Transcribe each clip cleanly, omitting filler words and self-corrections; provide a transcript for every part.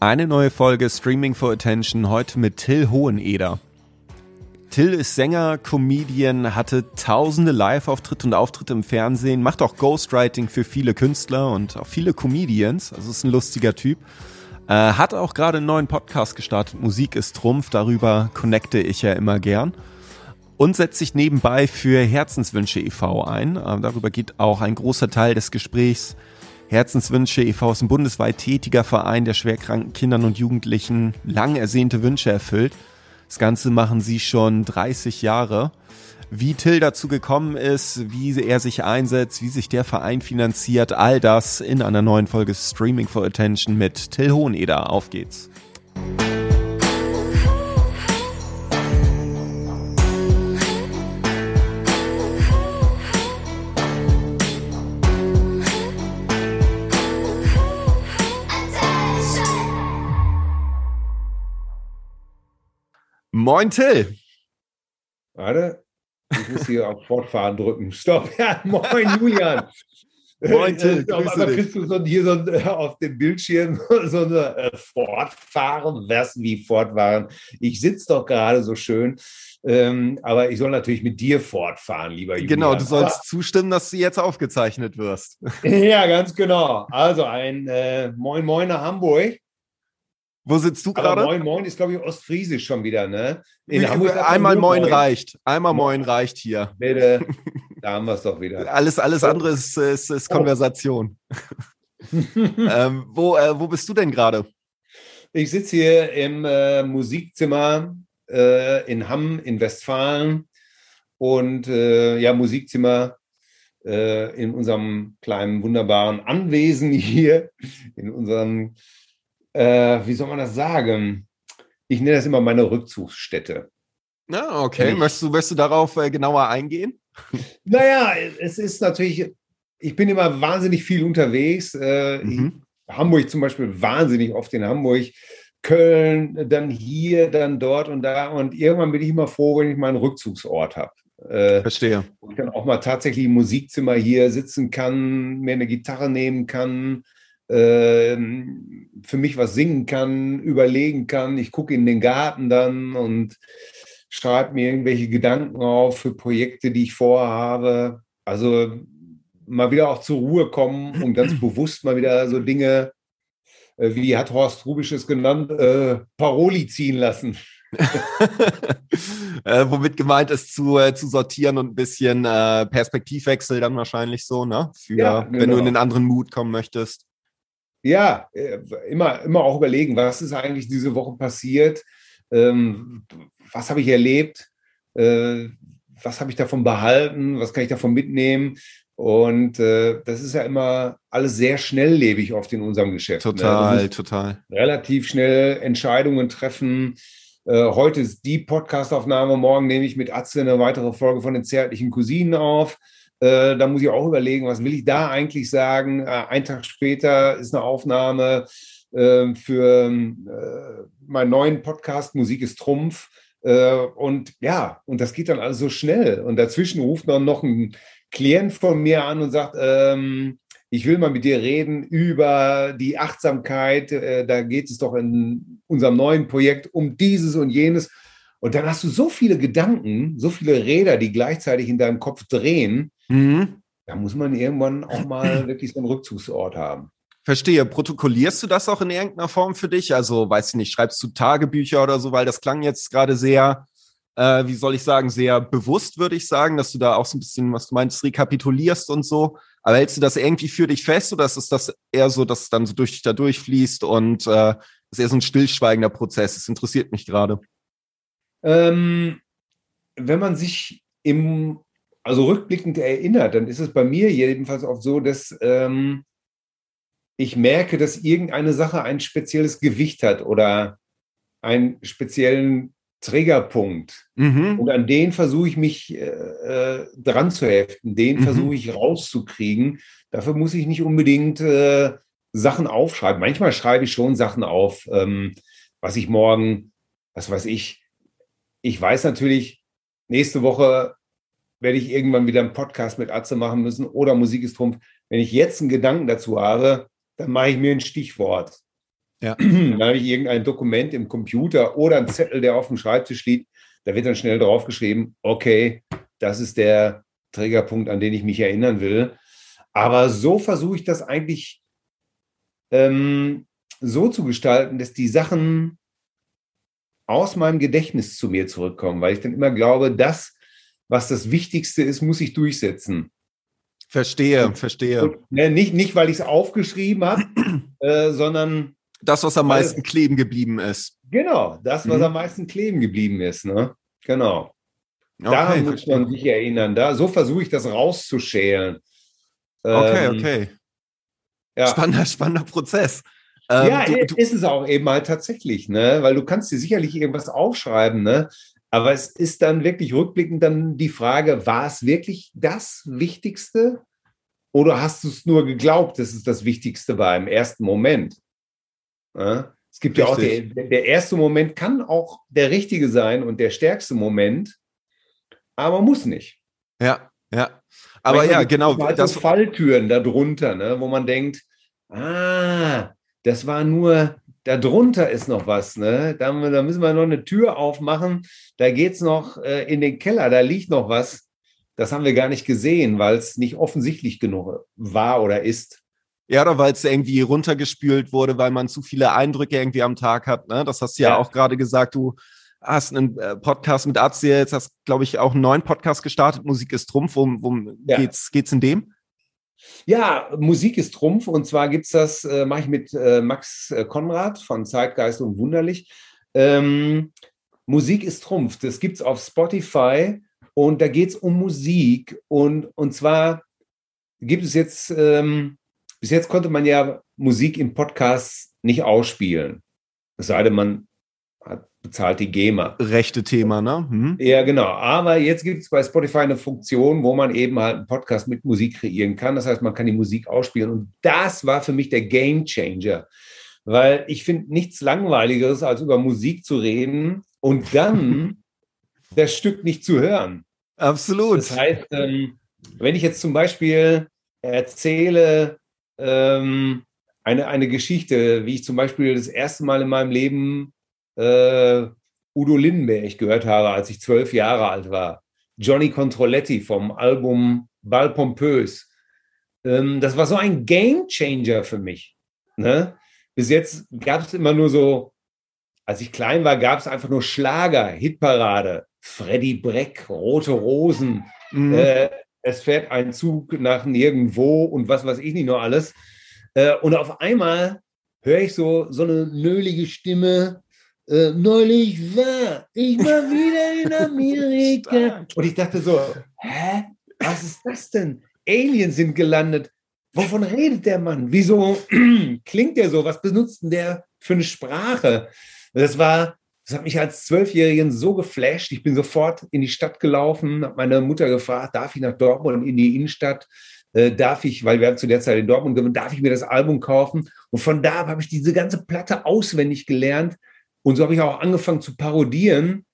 Eine neue Folge Streaming for Attention, heute mit Till Hoheneder. Till ist Sänger, Comedian, hatte tausende Live-Auftritte und Auftritte im Fernsehen, macht auch Ghostwriting für viele Künstler und auch viele Comedians, also ist ein lustiger Typ. Hat auch gerade einen neuen Podcast gestartet, Musik ist Trumpf, darüber connecte ich ja immer gern. Und setzt sich nebenbei für Herzenswünsche e.V. ein, darüber geht auch ein großer Teil des Gesprächs. Herzenswünsche e.V. ist ein bundesweit tätiger Verein, der schwerkranken Kindern und Jugendlichen lang ersehnte Wünsche erfüllt. Das Ganze machen sie schon 30 Jahre. Wie Till dazu gekommen ist, wie er sich einsetzt, wie sich der Verein finanziert, all das in einer neuen Folge Streaming for Attention mit Till Hoheneder. Auf geht's. Moin Till. Warte, ich muss hier auf Fortfahren drücken. Stopp. Ja, moin Julian. Moin Till, aber kriegst du auf dem Bildschirm so eine Fortfahren, was wie Fortfahren. Ich sitze doch gerade so schön, aber ich soll natürlich mit dir fortfahren, lieber Julian. Genau, du sollst zustimmen, dass du jetzt aufgezeichnet wirst. Ja, ganz genau. Also ein Moin Moin nach Hamburg. Wo sitzt du gerade? Moin Moin ist, glaube ich, Ostfriesisch schon wieder, ne? In Hamburg einmal Moin reicht. Einmal Moin reicht hier. Bitte, da haben wir es doch wieder. Alles andere ist Konversation. Wo bist du denn gerade? Ich sitze hier im Musikzimmer in Hamm in Westfalen und Musikzimmer in unserem kleinen, wunderbaren Anwesen hier, in unserem wie soll man das sagen? Ich nenne das immer meine Rückzugsstätte. Ah, okay. Möchtest du darauf genauer eingehen? Naja, es ist natürlich, ich bin immer wahnsinnig viel unterwegs. Hamburg zum Beispiel wahnsinnig oft in Hamburg. Köln, dann hier, dann dort und da. Und irgendwann bin ich immer froh, wenn ich mal einen Rückzugsort habe. Verstehe. Wo ich dann auch mal tatsächlich im Musikzimmer hier sitzen kann, mir eine Gitarre nehmen kann, für mich was singen kann, überlegen kann. Ich gucke in den Garten dann und schreibe mir irgendwelche Gedanken auf für Projekte, die ich vorhabe. Also mal wieder auch zur Ruhe kommen und ganz bewusst mal wieder so Dinge, wie hat Horst Rubisch es genannt, Paroli ziehen lassen. Womit gemeint ist, zu sortieren und ein bisschen Perspektivwechsel dann wahrscheinlich so, ne? Wenn du in einen anderen Mut kommen möchtest. Ja, immer auch überlegen, was ist eigentlich diese Woche passiert, was habe ich erlebt, was habe ich davon behalten, was kann ich davon mitnehmen. Und das ist ja immer alles sehr schnelllebig oft in unserem Geschäft. Total, total. Relativ schnell Entscheidungen treffen. Heute ist die Podcastaufnahme, morgen nehme ich mit Atze eine weitere Folge von den zärtlichen Cousinen auf. Da muss ich auch überlegen, was will ich da eigentlich sagen. Einen Tag später ist eine Aufnahme für meinen neuen Podcast Musik ist Trumpf. Und das geht dann alles so schnell. Und dazwischen ruft noch ein Klient von mir an und sagt, ich will mal mit dir reden über die Achtsamkeit. Da geht es doch in unserem neuen Projekt um dieses und jenes. Und dann hast du so viele Gedanken, so viele Räder, die gleichzeitig in deinem Kopf drehen. Da muss man irgendwann auch mal wirklich so einen Rückzugsort haben. Verstehe. Protokollierst du das auch in irgendeiner Form für dich? Also, weiß ich nicht, schreibst du Tagebücher oder so? Weil das klang jetzt gerade sehr, sehr bewusst, würde ich sagen, dass du da auch so ein bisschen, was du meinst, rekapitulierst und so. Aber hältst du das irgendwie für dich fest oder ist das eher so, dass es dann so durch dich da durchfließt und das ist eher so ein stillschweigender Prozess? Das interessiert mich gerade. Wenn man sich rückblickend erinnert, dann ist es bei mir jedenfalls oft so, dass ich merke, dass irgendeine Sache ein spezielles Gewicht hat oder einen speziellen Triggerpunkt. Und an den versuche ich mich dran zu heften, den versuche ich rauszukriegen. Dafür muss ich nicht unbedingt Sachen aufschreiben. Manchmal schreibe ich schon Sachen auf, was ich morgen, was weiß ich. Ich weiß natürlich, nächste Woche werde ich irgendwann wieder einen Podcast mit Atze machen müssen oder Musik ist Trumpf. Wenn ich jetzt einen Gedanken dazu habe, dann mache ich mir ein Stichwort. Ja. Dann habe ich irgendein Dokument im Computer oder einen Zettel, der auf dem Schreibtisch liegt. Da wird dann schnell draufgeschrieben, okay, das ist der Triggerpunkt, an den ich mich erinnern will. Aber so versuche ich das eigentlich so zu gestalten, dass die Sachen aus meinem Gedächtnis zu mir zurückkommen, weil ich dann immer glaube, das, was das Wichtigste ist, muss ich durchsetzen. Verstehe. Und, ne, nicht, weil ich es aufgeschrieben habe, sondern das, was am meisten kleben geblieben ist. Genau, das, was am meisten kleben geblieben ist. Ne? Genau. Daran muss man sich erinnern. So versuche ich das rauszuschälen. Okay. Ja. Spannender Prozess. Ist es auch eben halt tatsächlich, ne? Weil du kannst dir sicherlich irgendwas aufschreiben, ne? Aber es ist dann wirklich rückblickend dann die Frage, war es wirklich das Wichtigste? Oder hast du es nur geglaubt, dass es das Wichtigste war im ersten Moment? Ja? Es gibt ja auch, der erste Moment kann auch der richtige sein und der stärkste Moment, aber muss nicht. Ja. Aber manchmal genau. Halt das Falltüren darunter, ne? Wo man denkt, das war nur, darunter ist noch was, ne? Da müssen wir noch eine Tür aufmachen, da geht es noch in den Keller, da liegt noch was. Das haben wir gar nicht gesehen, weil es nicht offensichtlich genug war oder ist. Ja, oder weil es irgendwie runtergespült wurde, weil man zu viele Eindrücke irgendwie am Tag hat. Ne? Das hast du ja auch gerade gesagt, du hast einen Podcast mit Atze, jetzt hast, glaube ich, auch einen neuen Podcast gestartet, Musik ist Trumpf. Worum geht's in dem? Ja, Musik ist Trumpf, und zwar gibt's das, mache ich mit Max Konrad von Zeitgeist und Wunderlich. Musik ist Trumpf, das gibt's auf Spotify und da geht's um Musik und zwar gibt es jetzt, bis jetzt konnte man ja Musik im Podcast nicht ausspielen, es sei denn, man bezahlt die GEMA. Rechte Thema, ne? Ja, genau. Aber jetzt gibt es bei Spotify eine Funktion, wo man eben halt einen Podcast mit Musik kreieren kann. Das heißt, man kann die Musik ausspielen. Und das war für mich der Game Changer. Weil ich finde nichts Langweiligeres, als über Musik zu reden und dann das Stück nicht zu hören. Absolut. Das heißt, wenn ich jetzt zum Beispiel erzähle eine Geschichte, wie ich zum Beispiel das erste Mal in meinem Leben Udo Lindenberg gehört habe, als ich 12 Jahre alt war. Johnny Controletti vom Album Bal Pompös. Das war so ein Gamechanger für mich. Ne? Bis jetzt gab es immer nur so, als ich klein war, gab es einfach nur Schlager, Hitparade, Freddie Breck, Rote Rosen, es fährt ein Zug nach nirgendwo und was weiß ich nicht noch alles. Und auf einmal höre ich so eine nölige Stimme, neulich war ich mal wieder in Amerika. Und ich dachte so, was ist das denn? Aliens sind gelandet. Wovon redet der Mann? Wieso klingt der so? Was benutzt denn der für eine Sprache? Das hat mich als 12-Jährigen so geflasht. Ich bin sofort in die Stadt gelaufen, habe meine Mutter gefragt, darf ich nach Dortmund in die Innenstadt? Darf ich, weil wir zu der Zeit in Dortmund gewohnt, darf ich mir das Album kaufen? Und von da habe ich diese ganze Platte auswendig gelernt. Und so habe ich auch angefangen zu parodieren.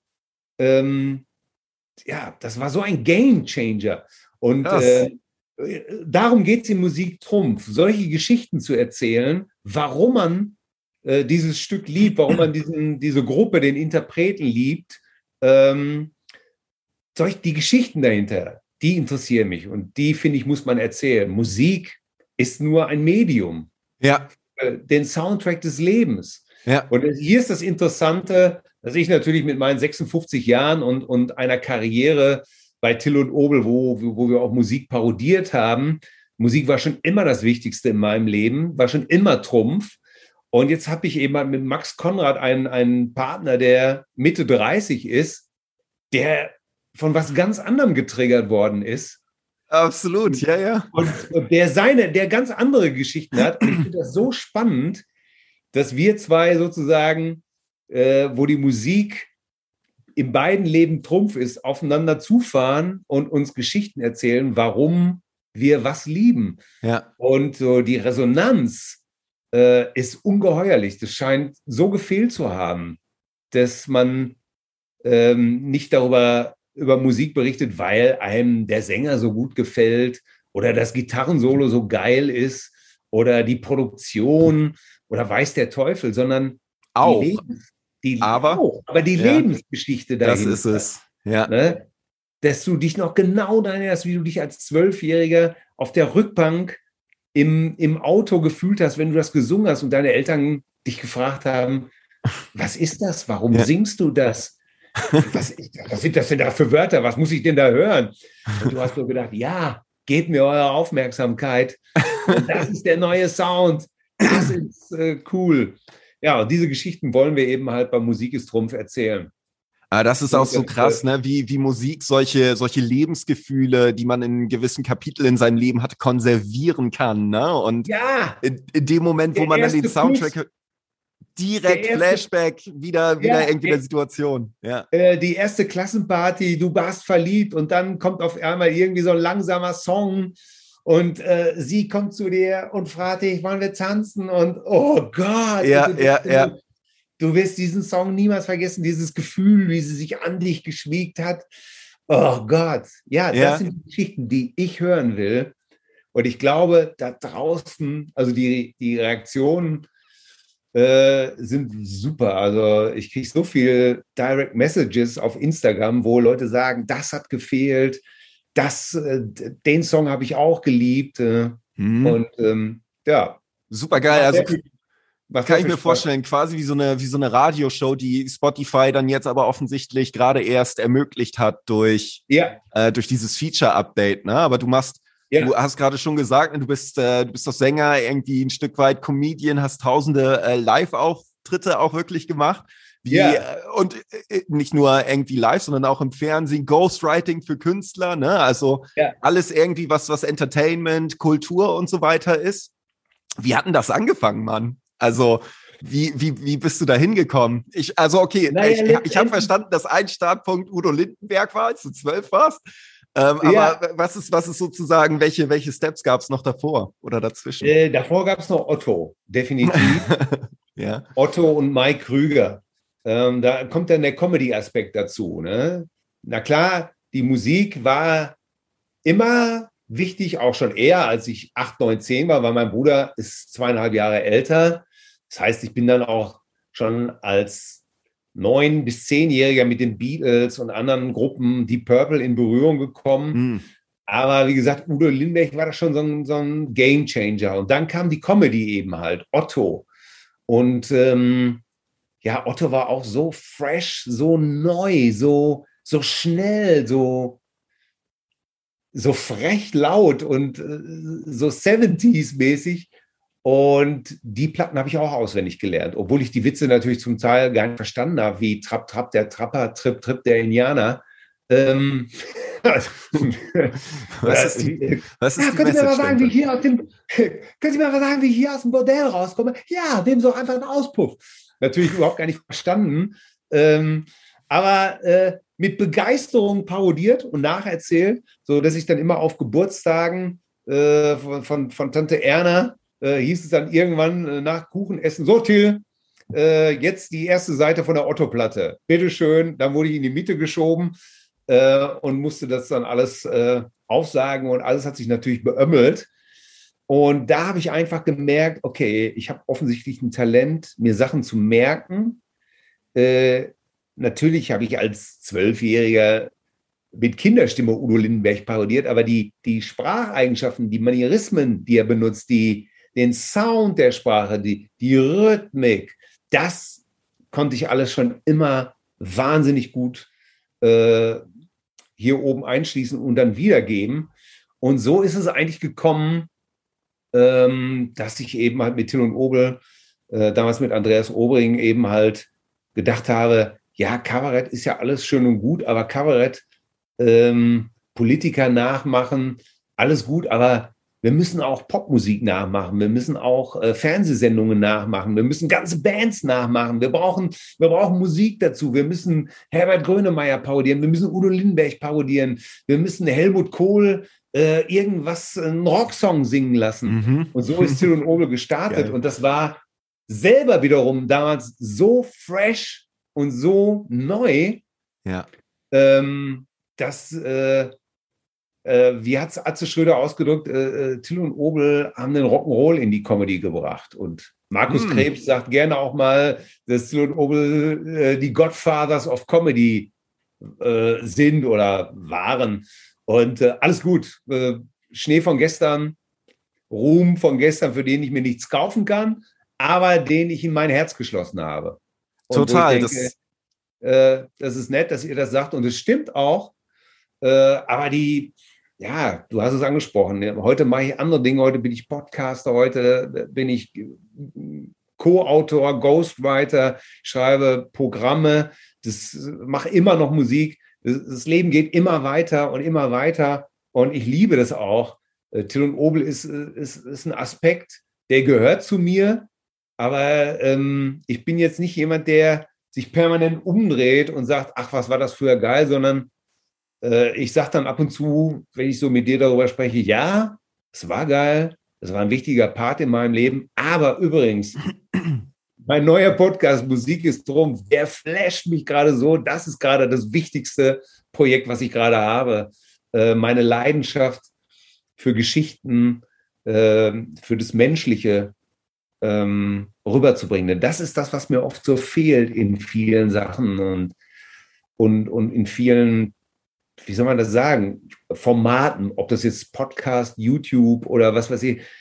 Das war so ein Game Changer. Und darum geht es in Musik Trumpf, solche Geschichten zu erzählen, warum man dieses Stück liebt, warum man diese Gruppe, den Interpreten liebt. Die Geschichten dahinter, die interessieren mich und die, finde ich, muss man erzählen. Musik ist nur ein Medium. Ja. Den Soundtrack des Lebens. Ja. Und hier ist das Interessante, dass ich natürlich mit meinen 56 Jahren und einer Karriere bei Till und Obel, wo wir auch Musik parodiert haben, Musik war schon immer das Wichtigste in meinem Leben, war schon immer Trumpf. Und jetzt habe ich eben mit Max Konrad einen Partner, der Mitte 30 ist, der von was ganz anderem getriggert worden ist. Absolut, ja. Und der ganz andere Geschichten hat. Und ich finde das so spannend, dass wir zwei sozusagen, wo die Musik in beiden Leben Trumpf ist, aufeinander zufahren und uns Geschichten erzählen, warum wir was lieben. Ja. Und so die Resonanz ist ungeheuerlich. Das scheint so gefehlt zu haben, dass man nicht über Musik berichtet, weil einem der Sänger so gut gefällt oder das Gitarrensolo so geil ist oder die Produktion oder weiß der Teufel, sondern Auch. Aber die Lebensgeschichte das dahinter. ist es. Ja. Ne? Dass du dich noch genau daran erinnerst, wie du dich als Zwölfjähriger auf der Rückbank im Auto gefühlt hast, wenn du das gesungen hast und deine Eltern dich gefragt haben, was ist das? Warum singst du das? Was sind das denn da für Wörter? Was muss ich denn da hören? Und du hast nur gedacht, ja, gebt mir eure Aufmerksamkeit. Das ist der neue Sound. Das ist cool. Ja, und diese Geschichten wollen wir eben halt bei Musik ist Trumpf erzählen. Aber das ist auch so krass, ne? Wie Musik solche Lebensgefühle, die man in gewissen Kapiteln in seinem Leben hatte, konservieren kann. Ne? Und in dem Moment, wo man dann den Soundtrack hört, direkt Flashback wieder irgendwie der Situation. Ja. Die erste Klassenparty, du warst verliebt und dann kommt auf einmal irgendwie so ein langsamer Song und sie kommt zu dir und fragt dich, wollen wir tanzen? Und oh Gott, du wirst diesen Song niemals vergessen, dieses Gefühl, wie sie sich an dich geschmiegt hat. Oh Gott, das sind die Geschichten, die ich hören will. Und ich glaube, da draußen, also die Reaktionen sind super. Also ich kriege so viel Direct Messages auf Instagram, wo Leute sagen, das hat gefehlt, den Song habe ich auch geliebt. Und super geil. Also kann ich mir vorstellen, quasi wie so eine Radioshow, die Spotify dann jetzt aber offensichtlich gerade erst ermöglicht hat durch dieses Feature-Update. Ne? Aber du hast gerade schon gesagt, du bist doch Sänger, irgendwie ein Stück weit Comedian, hast tausende Live-Auftritte auch wirklich gemacht. Und nicht nur irgendwie live, sondern auch im Fernsehen, Ghostwriting für Künstler, ne? Also alles irgendwie, was Entertainment, Kultur und so weiter ist. Wie hat denn das angefangen, Mann? Also, wie bist du da hingekommen? Ich habe verstanden, dass ein Startpunkt Udo Lindenberg war, als du 12 warst. Aber was ist sozusagen, welche Steps gab es noch davor oder dazwischen? Davor gab es noch Otto, definitiv. Otto und Mike Krüger. Da kommt dann der Comedy-Aspekt dazu. Ne? Na klar, die Musik war immer wichtig, auch schon eher, als ich 8, 9, 10 war, weil mein Bruder ist 2,5 Jahre älter. Das heißt, ich bin dann auch schon als 9- bis 10-Jähriger mit den Beatles und anderen Gruppen Deep Purple in Berührung gekommen. Aber wie gesagt, Udo Lindenberg war da schon so ein Gamechanger. Und dann kam die Comedy eben halt, Otto. Und Otto war auch so fresh, so neu, so schnell, so frech laut und so 70s-mäßig. Und die Platten habe ich auch auswendig gelernt, obwohl ich die Witze natürlich zum Teil gar nicht verstanden habe, wie Trapp, Trapp, der Trapper, Trip, Trip, der Indianer. Was ist die können Sie mir mal sagen, wie hier aus dem Bordell rauskomme? Ja, dem so einfach ein Auspuff. Natürlich überhaupt gar nicht verstanden. Aber mit Begeisterung parodiert und nacherzählt, so dass ich dann immer auf Geburtstagen von Tante Erna hieß es dann irgendwann nach Kuchenessen, so Till, jetzt die erste Seite von der Otto-Platte. Bitteschön, dann wurde ich in die Mitte geschoben und musste das dann alles aufsagen und alles hat sich natürlich beömmelt. Und da habe ich einfach gemerkt, okay, ich habe offensichtlich ein Talent, mir Sachen zu merken. Natürlich habe ich als 12-Jähriger mit Kinderstimme Udo Lindenberg parodiert, aber die Spracheigenschaften, die Manierismen, die er benutzt, den Sound der Sprache, die Rhythmik, das konnte ich alles schon immer wahnsinnig gut hier oben einschließen und dann wiedergeben. Und so ist es eigentlich gekommen, dass ich eben halt mit Till und Obel, damals mit Andreas Obring eben halt gedacht habe, ja, Kabarett ist ja alles schön und gut, aber Kabarett, Politiker nachmachen, alles gut, aber wir müssen auch Popmusik nachmachen, wir müssen auch Fernsehsendungen nachmachen, wir müssen ganze Bands nachmachen, wir brauchen Musik dazu, wir müssen Herbert Grönemeyer parodieren, wir müssen Udo Lindenberg parodieren, wir müssen Helmut Kohl einen Rocksong singen lassen. Und so ist Till und Obel gestartet. Und das war selber wiederum damals so fresh und so neu, dass wie hat Atze Schröder ausgedrückt, Till und Obel haben den Rock'n'Roll in die Comedy gebracht. Und Markus Krebs sagt gerne auch mal, dass Till und Obel die Godfathers of Comedy sind oder waren. Und alles gut. Schnee von gestern, Ruhm von gestern, für den ich mir nichts kaufen kann, aber den ich in mein Herz geschlossen habe. Und wo ich Total. denke, das ist nett, dass ihr das sagt. Und es stimmt auch. Aber ja, du hast es angesprochen. Heute mache ich andere Dinge. Heute bin ich Podcaster. Heute bin ich Co-Autor, Ghostwriter, schreibe Programme. Mache immer noch Musik. Das Leben geht immer weiter und immer weiter. Und ich liebe das auch. Till und Obel ist ein Aspekt, der gehört zu mir. Aber ich bin jetzt nicht jemand, der sich permanent umdreht und sagt, ach, was war das früher geil, sondern ich sage dann ab und zu, wenn ich so mit dir darüber spreche, ja, es war geil, es war ein wichtiger Part in meinem Leben, aber übrigens, mein neuer Podcast Musik ist drum, der flasht mich gerade so, das ist gerade das wichtigste Projekt, was ich gerade habe. Meine Leidenschaft für Geschichten, für das Menschliche rüberzubringen. Denn das ist das, was mir oft so fehlt in vielen Sachen und in vielen, wie soll man das sagen, Formaten, ob das jetzt Podcast, YouTube oder was weiß ich,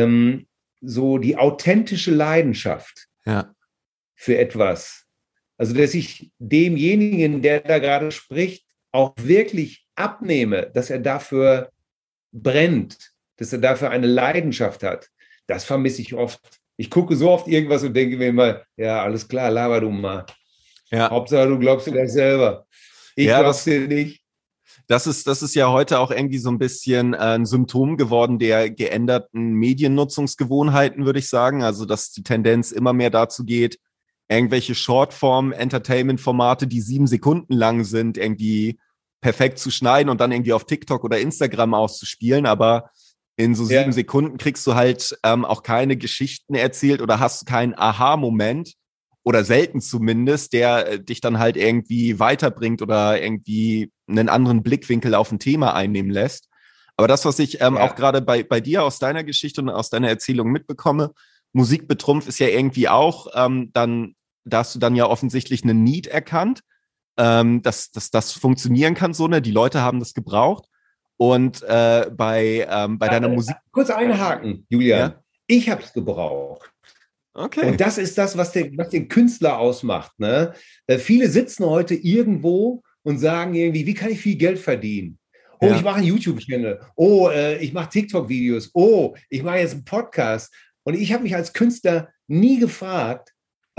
so die authentische Leidenschaft für etwas. Also, dass ich demjenigen, der da gerade spricht, auch wirklich abnehme, dass er dafür brennt, dass er dafür eine Leidenschaft hat. Das vermisse ich oft. Ich gucke so oft irgendwas und denke mir immer, ja, alles klar, laber du mal. Ja. Hauptsache, du glaubst dir das selber. Ich glaub's dir nicht. Das ist ja heute auch irgendwie so ein bisschen ein Symptom geworden der geänderten Mediennutzungsgewohnheiten, würde ich sagen. Also, dass die Tendenz immer mehr dazu geht, irgendwelche Shortform-Entertainment-Formate, die 7 Sekunden lang sind, irgendwie perfekt zu schneiden und dann irgendwie auf TikTok oder Instagram auszuspielen. Aber in so 7 Sekunden kriegst du halt auch keine Geschichten erzählt oder hast keinen Aha-Moment oder selten zumindest, der dich dann halt irgendwie weiterbringt oder irgendwie einen anderen Blickwinkel auf ein Thema einnehmen lässt. Aber das, was ich auch gerade bei dir aus deiner Geschichte und aus deiner Erzählung mitbekomme, Musik betrumpft ist ja irgendwie auch, da hast du dann ja offensichtlich einen Need erkannt, dass das funktionieren kann, so, ne? Die Leute haben das gebraucht. Und bei deiner Musik. Kurz einhaken, Julian. Ja? Ich habe es gebraucht. Okay. Und das ist das, was den Künstler ausmacht. Ne? Viele sitzen heute irgendwo und sagen irgendwie, wie kann ich viel Geld verdienen? Oh, ich mache einen YouTube-Channel. Oh, ich mache TikTok-Videos. Oh, ich mache jetzt einen Podcast. Und ich habe mich als Künstler nie gefragt,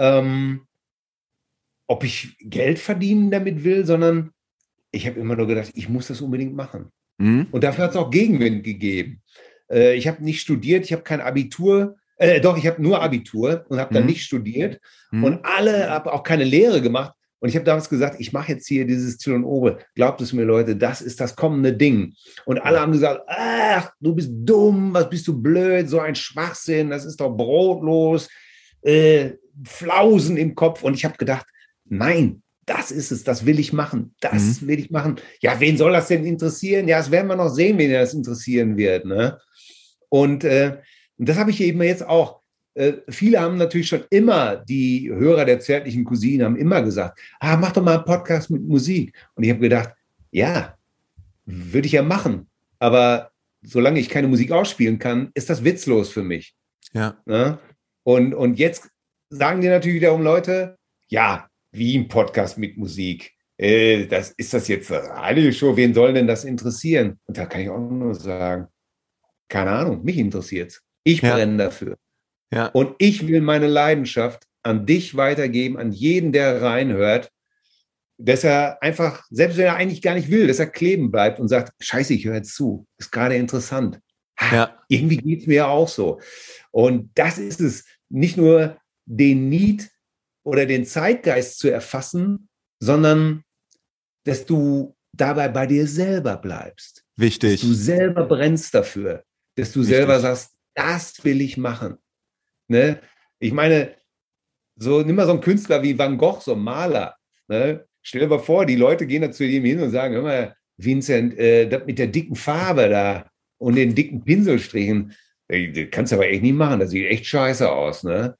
ob ich Geld verdienen damit will, sondern ich habe immer nur gedacht, ich muss das unbedingt machen. Mhm. Und dafür hat es auch Gegenwind gegeben. Ich habe nicht studiert, ich habe kein Abitur. Doch, ich habe nur Abitur und habe dann nicht studiert und habe auch keine Lehre gemacht. Und ich habe damals gesagt, ich mache jetzt hier dieses Till und Obel. Glaubt es mir, Leute, das ist das kommende Ding. Und alle haben gesagt, ach, du bist dumm, was bist du blöd, so ein Schwachsinn, das ist doch brotlos, Flausen im Kopf. Und ich habe gedacht, nein, das ist es, das will ich machen, das will ich machen. Ja, wen soll das denn interessieren? Ja, das werden wir noch sehen, wen das interessieren wird. Ne? Und das habe ich eben jetzt auch. Viele haben natürlich schon immer, die Hörer der zärtlichen Cousine haben immer gesagt, mach doch mal einen Podcast mit Musik. Und ich habe gedacht, ja, würde ich ja machen. Aber solange ich keine Musik ausspielen kann, ist das witzlos für mich. Ja. Ne? Und jetzt sagen dir natürlich wiederum Leute, ja, wie ein Podcast mit Musik. Ist das jetzt eine Radio-Show? Wen soll denn das interessieren? Und da kann ich auch nur sagen, keine Ahnung, mich interessiert's. Ich brenne dafür. Ja. Und ich will meine Leidenschaft an dich weitergeben, an jeden, der reinhört, dass er einfach, selbst wenn er eigentlich gar nicht will, dass er kleben bleibt und sagt, scheiße, ich höre jetzt zu, ist gerade interessant. Irgendwie geht es mir ja auch so. Und das ist es, nicht nur den Need oder den Zeitgeist zu erfassen, sondern dass du dabei bei dir selber bleibst. Wichtig. Dass du selber brennst dafür. Dass du selber sagst, das will ich machen. Ne? Ich meine, nimm mal so einen Künstler wie Van Gogh, so ein Maler. Ne? Stell dir mal vor, die Leute gehen da zu ihm hin und sagen, hör mal, Vincent, das mit der dicken Farbe da und den dicken Pinselstrichen, ey, das kannst du aber echt nicht machen, das sieht echt scheiße aus, ne?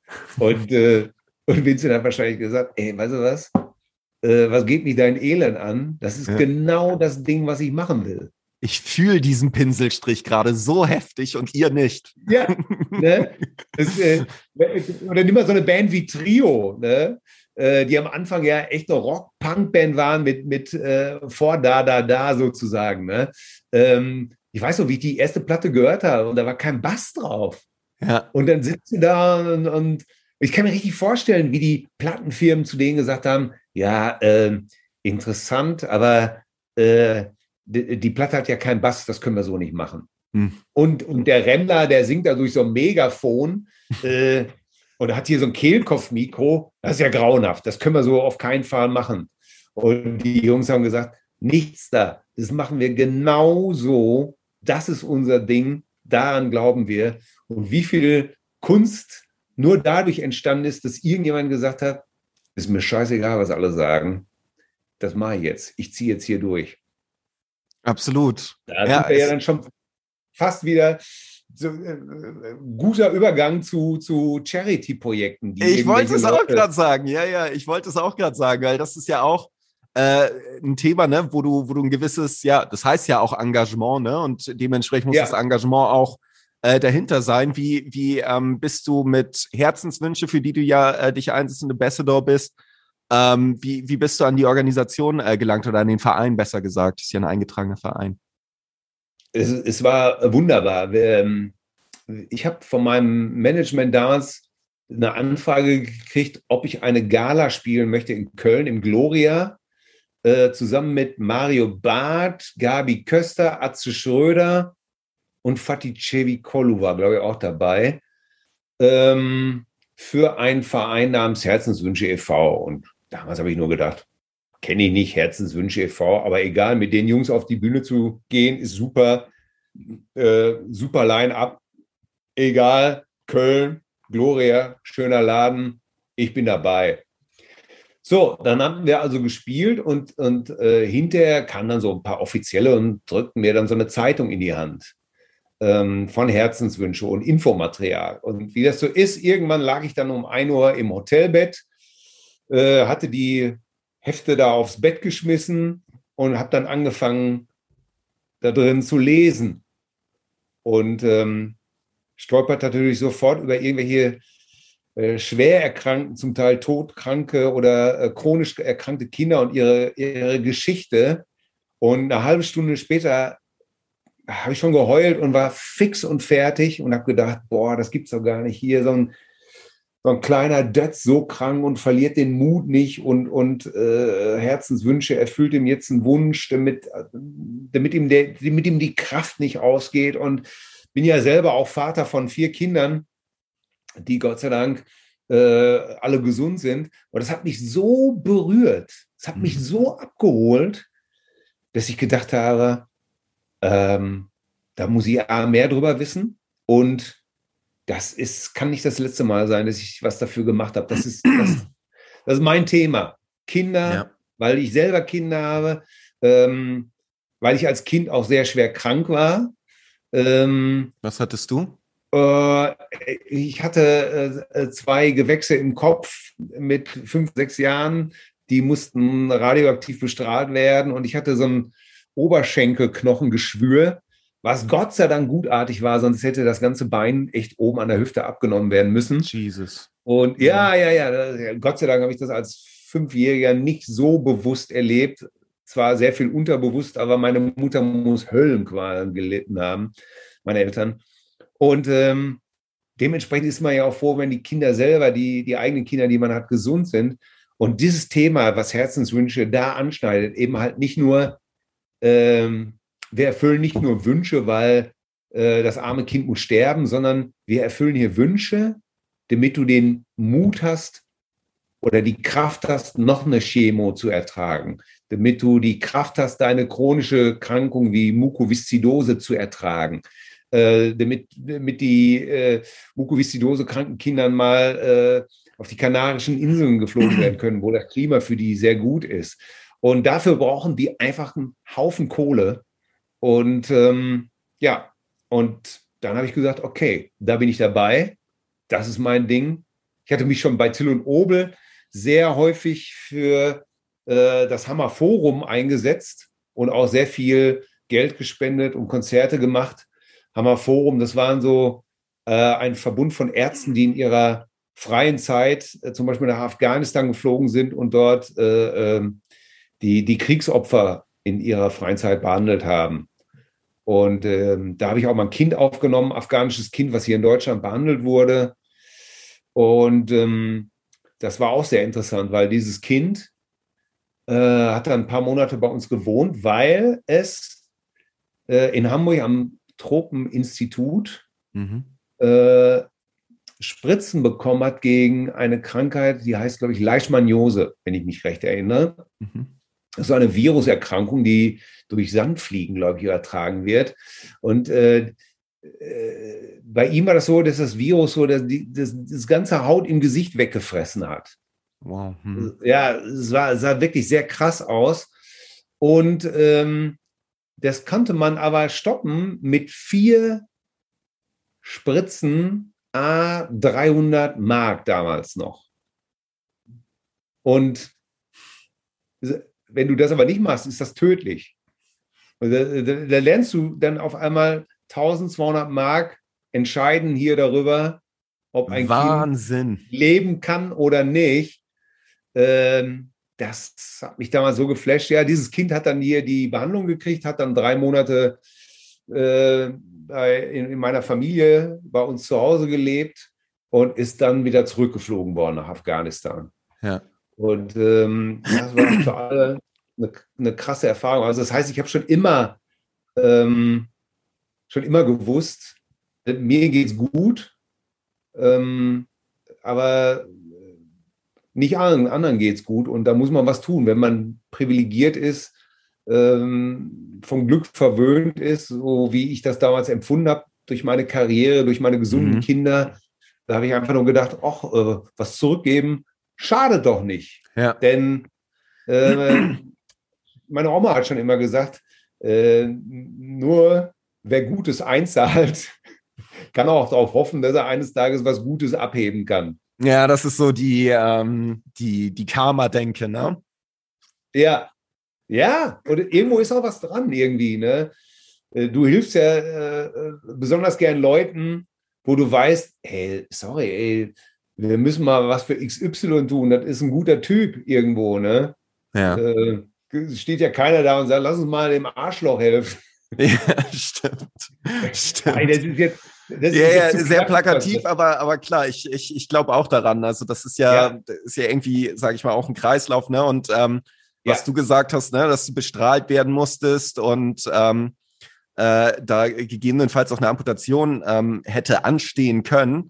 Und Vincent hat wahrscheinlich gesagt, ey, weißt du was? Was geht mich dein Elend an? Das ist Ja. genau das Ding, was ich machen will. Ich fühle diesen Pinselstrich gerade so heftig und ihr nicht. Ja, ne? Das, oder nimm mal so eine Band wie Trio, ne? Die am Anfang ja echt eine Rock-Punk-Band waren mit vor Da sozusagen. Ne? Ich weiß noch, wie ich die erste Platte gehört habe und da war kein Bass drauf. Ja. Und dann sitzt du da und ich kann mir richtig vorstellen, wie die Plattenfirmen zu denen gesagt haben, ja, interessant, aber die Platte hat ja keinen Bass, das können wir so nicht machen. Hm. Und der Remmler, der singt da durch so ein Megafon und hat hier so ein Kehlkopfmikro, das ist ja grauenhaft, das können wir so auf keinen Fall machen. Und die Jungs haben gesagt, nichts da, das machen wir genau so, das ist unser Ding, daran glauben wir. Und wie viel Kunst nur dadurch entstanden ist, dass irgendjemand gesagt hat, ist mir scheißegal, was alle sagen, das mache ich jetzt, ich ziehe jetzt hier durch. Absolut. Da Ja, sind wir ja dann schon fast wieder so, guter Übergang zu Charity-Projekten. ich wollte es auch gerade sagen. Ja, ich wollte es auch gerade sagen, weil das ist ja auch ein Thema, ne, wo du ein gewisses, ja, das heißt ja auch Engagement, ne, und dementsprechend muss das Engagement auch dahinter sein. Wie bist du mit Herzenswünsche, für die du ja dich einsetzt und Ambassador bist, wie bist du an die Organisation gelangt oder an den Verein, besser gesagt? Das ist ja ein eingetragener Verein. Es war wunderbar. Ich habe von meinem Management damals eine Anfrage gekriegt, ob ich eine Gala spielen möchte in Köln im Gloria, zusammen mit Mario Barth, Gabi Köster, Atze Schröder und Fatih Çevikolu war, glaube ich, auch dabei, für einen Verein namens Herzenswünsche e.V. Und damals habe ich nur gedacht, kenne ich nicht, Herzenswünsche e.V., aber egal, mit den Jungs auf die Bühne zu gehen, ist super. Super Line-Up. Egal, Köln, Gloria, schöner Laden, ich bin dabei. So, dann haben wir also gespielt und hinterher kamen dann so ein paar Offizielle und drückten mir dann so eine Zeitung in die Hand von Herzenswünsche und Infomaterial. Und wie das so ist, irgendwann lag ich dann um 1 Uhr im Hotelbett, hatte die Hefte da aufs Bett geschmissen und habe dann angefangen, da drin zu lesen. Und stolpert natürlich sofort über irgendwelche schwer erkrankten, zum Teil todkranke oder chronisch erkrankte Kinder und ihre Geschichte. Und eine halbe Stunde später habe ich schon geheult und war fix und fertig und habe gedacht, boah, das gibt's doch gar nicht. Hier so ein kleiner Dötz so krank und verliert den Mut nicht und Herzenswünsche erfüllt ihm jetzt einen Wunsch, damit ihm die Kraft nicht ausgeht. Und bin ja selber auch Vater von 4 Kindern, die Gott sei Dank alle gesund sind. Und das hat mich so berührt, es hat mich so abgeholt, dass ich gedacht habe, da muss ich mehr drüber wissen. Und kann nicht das letzte Mal sein, dass ich was dafür gemacht habe. Das ist mein Thema. Kinder, weil ich selber Kinder habe, weil ich als Kind auch sehr schwer krank war. Was hattest du? Ich hatte 2 Gewächse im Kopf mit 5, 6 Jahren. Die mussten radioaktiv bestrahlt werden. Und ich hatte so ein Oberschenkelknochengeschwür, was Gott sei Dank gutartig war, sonst hätte das ganze Bein echt oben an der Hüfte abgenommen werden müssen. Jesus. Und ja, Gott sei Dank habe ich das als 5-Jähriger nicht so bewusst erlebt. Zwar sehr viel unterbewusst, aber meine Mutter muss Höllenqualen gelitten haben, meine Eltern. Und dementsprechend ist man ja auch froh, wenn die Kinder selber, die eigenen Kinder, die man hat, gesund sind. Und dieses Thema, was Herzenswünsche da anschneidet, eben halt nicht nur, wir erfüllen nicht nur Wünsche, weil das arme Kind muss sterben, sondern wir erfüllen hier Wünsche, damit du den Mut hast oder die Kraft hast, noch eine Chemo zu ertragen, damit du die Kraft hast, deine chronische Krankung wie Mukoviszidose zu ertragen, damit die Mukoviszidose-kranken Kindern mal auf die Kanarischen Inseln geflogen werden können, wo das Klima für die sehr gut ist. Und dafür brauchen die einfach einen Haufen Kohle. Und und dann habe ich gesagt, okay, da bin ich dabei. Das ist mein Ding. Ich hatte mich schon bei Till und Obel sehr häufig für das Hammer Forum eingesetzt und auch sehr viel Geld gespendet und Konzerte gemacht. Hammer Forum, das waren so ein Verbund von Ärzten, die in ihrer freien Zeit zum Beispiel nach Afghanistan geflogen sind und dort die Kriegsopfer in ihrer freien Zeit behandelt haben. Und da habe ich auch mal ein Kind aufgenommen, afghanisches Kind, was hier in Deutschland behandelt wurde. Und das war auch sehr interessant, weil dieses Kind hat dann ein paar Monate bei uns gewohnt, weil es in Hamburg am Tropeninstitut Spritzen bekommen hat gegen eine Krankheit, die heißt, glaube ich, Leishmaniose, wenn ich mich recht erinnere. Das ist eine Viruserkrankung, die durch Sandfliegen, glaube ich, übertragen wird. Und bei ihm war das so, dass das Virus so das ganze Haut im Gesicht weggefressen hat. Wow. Ja, es sah wirklich sehr krass aus. Und das konnte man aber stoppen mit 4 Spritzen à 300 Mark damals noch. Und wenn du das aber nicht machst, ist das tödlich. Da lernst du dann auf einmal 1200 Mark entscheiden hier darüber, ob ein Wahnsinn. Kind leben kann oder nicht. Das hat mich damals so geflasht. Ja, dieses Kind hat dann hier die Behandlung gekriegt, hat dann 3 Monate in meiner Familie bei uns zu Hause gelebt und ist dann wieder zurückgeflogen worden nach Afghanistan. Ja. Und das war für alle eine krasse Erfahrung. Also das heißt, ich habe schon immer gewusst, mir geht's gut, aber nicht allen anderen geht's gut und da muss man was tun. Wenn man privilegiert ist, vom Glück verwöhnt ist, so wie ich das damals empfunden habe, durch meine Karriere, durch meine gesunden Kinder, da habe ich einfach nur gedacht, ach, was zurückgeben, schadet doch nicht. Ja. Denn meine Oma hat schon immer gesagt, nur wer Gutes einzahlt, kann auch darauf hoffen, dass er eines Tages was Gutes abheben kann. Ja, das ist so die Karma-Denke, ne? Ja, und irgendwo ist auch was dran irgendwie, ne? Du hilfst ja besonders gern Leuten, wo du weißt, hey, sorry, ey, wir müssen mal was für XY tun, das ist ein guter Typ irgendwo, ne? Ja. Steht ja keiner da und sagt, lass uns mal dem Arschloch helfen. Ja, stimmt. Nein, das ist jetzt sehr plakativ, aber klar, ich glaube auch daran. Also das ist ja irgendwie, sage ich mal, auch ein Kreislauf, ne? Und was du gesagt hast, ne, dass du bestrahlt werden musstest und da gegebenenfalls auch eine Amputation hätte anstehen können.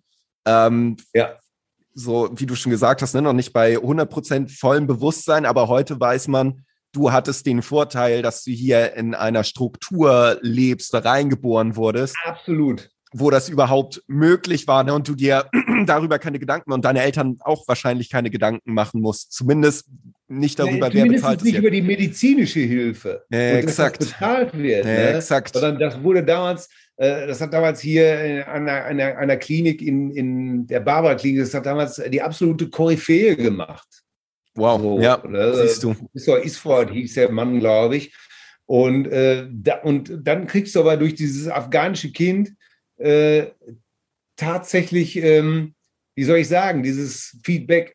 So wie du schon gesagt hast, ne, noch nicht bei 100% vollem Bewusstsein, aber heute weiß man, du hattest den Vorteil, dass du hier in einer Struktur lebst, da reingeboren wurdest. Absolut. Wo das überhaupt möglich war, ne, und du dir darüber keine Gedanken und deine Eltern auch wahrscheinlich keine Gedanken machen musst. Zumindest nicht darüber, wer bezahlt es. Nicht über die medizinische Hilfe, und exakt. Das bezahlt wird. Exakt. Sondern das wurde damals, das hat damals hier an einer Klinik in der Barbara-Klinik, das hat damals die absolute Koryphäe gemacht. Wow, so, ja, siehst du. Isford hieß der Mann, glaube ich. Und dann kriegst du aber durch dieses afghanische Kind tatsächlich, wie soll ich sagen, dieses Feedback,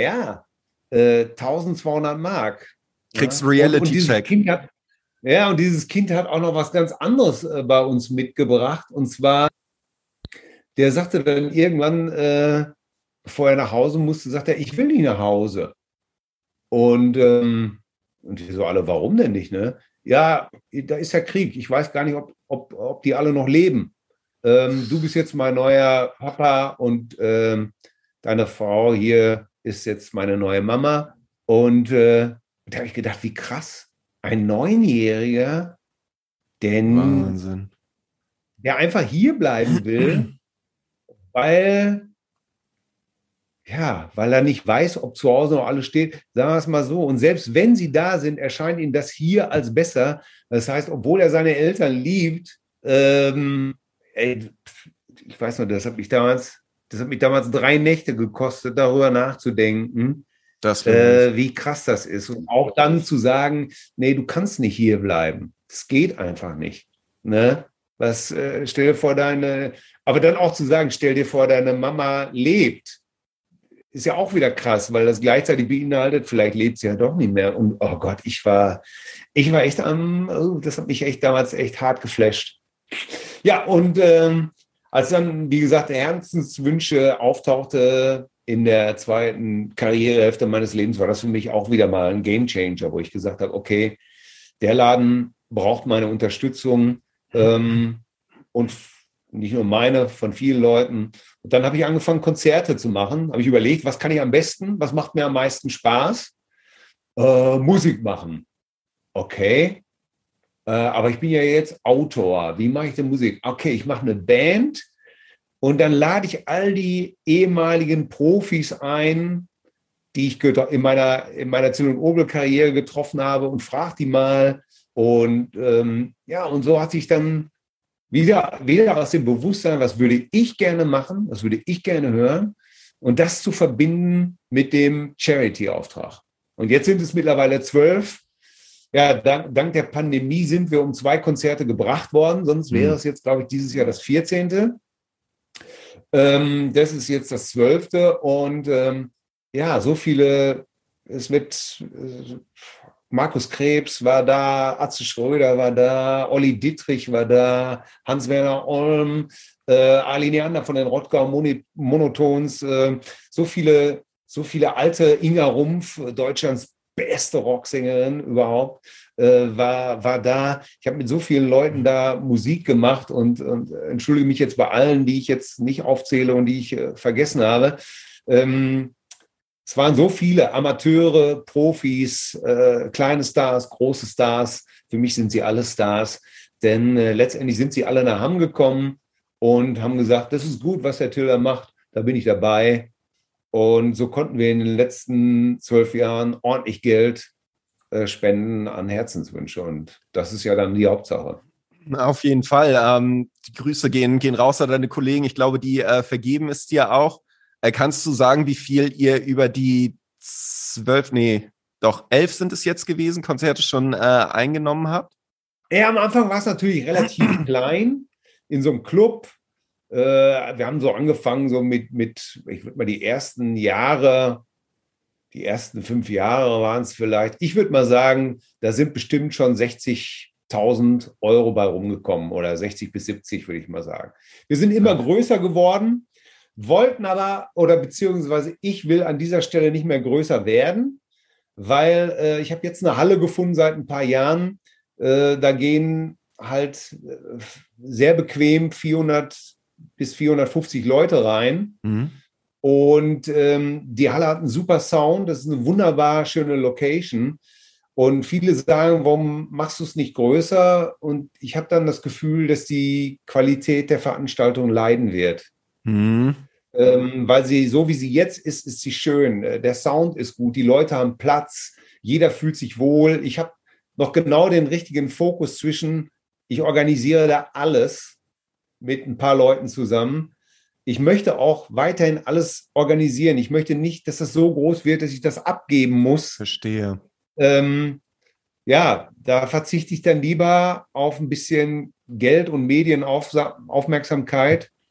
1200 Mark. Kriegst Reality-Check. Und dieses Kind hat auch noch was ganz anderes bei uns mitgebracht. Und zwar, der sagte dann irgendwann, bevor er nach Hause musste, sagt er, ich will nicht nach Hause. Und die so alle, warum denn nicht? Ne? Ja, da ist ja Krieg. Ich weiß gar nicht, ob die alle noch leben. Du bist jetzt mein neuer Papa und deine Frau hier ist jetzt meine neue Mama. Und da habe ich gedacht, wie krass. Ein 9-Jähriger, der einfach hier bleiben will, weil er nicht weiß, ob zu Hause noch alles steht. Sagen wir es mal so. Und selbst wenn sie da sind, erscheint ihm das hier als besser. Das heißt, obwohl er seine Eltern liebt, er ey, ich weiß noch, das hat mich damals 3 Nächte gekostet, darüber nachzudenken, wie krass das ist. Und auch dann zu sagen, nee, du kannst nicht hier bleiben. Das geht einfach nicht. Ne? Stell dir vor, aber dann auch zu sagen, stell dir vor, deine Mama lebt, ist ja auch wieder krass, weil das gleichzeitig beinhaltet, vielleicht lebt sie ja doch nicht mehr. Und oh Gott, ich war echt das hat mich echt damals echt hart geflasht. Ja, und als dann, wie gesagt, Herzenswünsche auftauchte in der zweiten Karrierehälfte meines Lebens, war das für mich auch wieder mal ein Gamechanger, wo ich gesagt habe, okay, der Laden braucht meine Unterstützung und nicht nur meine, von vielen Leuten. Und dann habe ich angefangen, Konzerte zu machen. Habe ich überlegt, was kann ich am besten, was macht mir am meisten Spaß? Musik machen. Okay. Aber ich bin ja jetzt Autor. Wie mache ich denn Musik? Okay, ich mache eine Band und dann lade ich all die ehemaligen Profis ein, die ich in meiner Zinn- und Obel-Karriere getroffen habe und frage die mal. Und und so hat sich dann wieder aus dem Bewusstsein, was würde ich gerne machen, was würde ich gerne hören und das zu verbinden mit dem Charity-Auftrag. Und jetzt sind es mittlerweile 12. Ja, dank der Pandemie sind wir um 2 Konzerte gebracht worden, sonst wäre es jetzt, glaube ich, dieses Jahr das 14. Das ist jetzt das 12. Und so viele, es wird Markus Krebs war da, Atze Schröder war da, Olli Dittrich war da, Hans-Werner Olm, Ali Neander von den Rottgau Monotons, so viele alte, Inga Rumpf, Deutschlands beste Rocksängerin überhaupt, war da. Ich habe mit so vielen Leuten da Musik gemacht und entschuldige mich jetzt bei allen, die ich jetzt nicht aufzähle und die ich vergessen habe. Es waren so viele Amateure, Profis, kleine Stars, große Stars. Für mich sind sie alle Stars, denn letztendlich sind sie alle nach Hamm gekommen und haben gesagt, das ist gut, was der Till da macht, da bin ich dabei. Und so konnten wir in den letzten 12 Jahren ordentlich Geld spenden an Herzenswünsche und das ist ja dann die Hauptsache. Auf jeden Fall. Die Grüße gehen raus an deine Kollegen. Ich glaube, die vergeben es dir auch. Kannst du sagen, wie viel ihr über die 11 sind es jetzt gewesen, Konzerte schon eingenommen habt? Ja, am Anfang war es natürlich relativ klein in so einem Club. Wir haben so angefangen so mit ich würde mal die ersten 5 Jahre waren es vielleicht. Ich würde mal sagen, da sind bestimmt schon 60.000 Euro bei rumgekommen oder 60 bis 70, würde ich mal sagen. Wir sind immer größer geworden. Wollten aber, beziehungsweise ich will an dieser Stelle nicht mehr größer werden, weil ich habe jetzt eine Halle gefunden seit ein paar Jahren. Da gehen halt sehr bequem 400 bis 450 Leute rein. Mhm. Und die Halle hat einen super Sound. Das ist eine wunderbar schöne Location. Und viele sagen, warum machst du es nicht größer? Und ich habe dann das Gefühl, dass die Qualität der Veranstaltung leiden wird. Mhm. Weil sie, so wie sie jetzt ist sie schön. Der Sound ist gut, die Leute haben Platz, jeder fühlt sich wohl. Ich habe noch genau den richtigen Fokus zwischen, ich organisiere da alles mit ein paar Leuten zusammen. Ich möchte auch weiterhin alles organisieren. Ich möchte nicht, dass das so groß wird, dass ich das abgeben muss. Verstehe. Da verzichte ich dann lieber auf ein bisschen Geld und Medienaufmerksamkeit.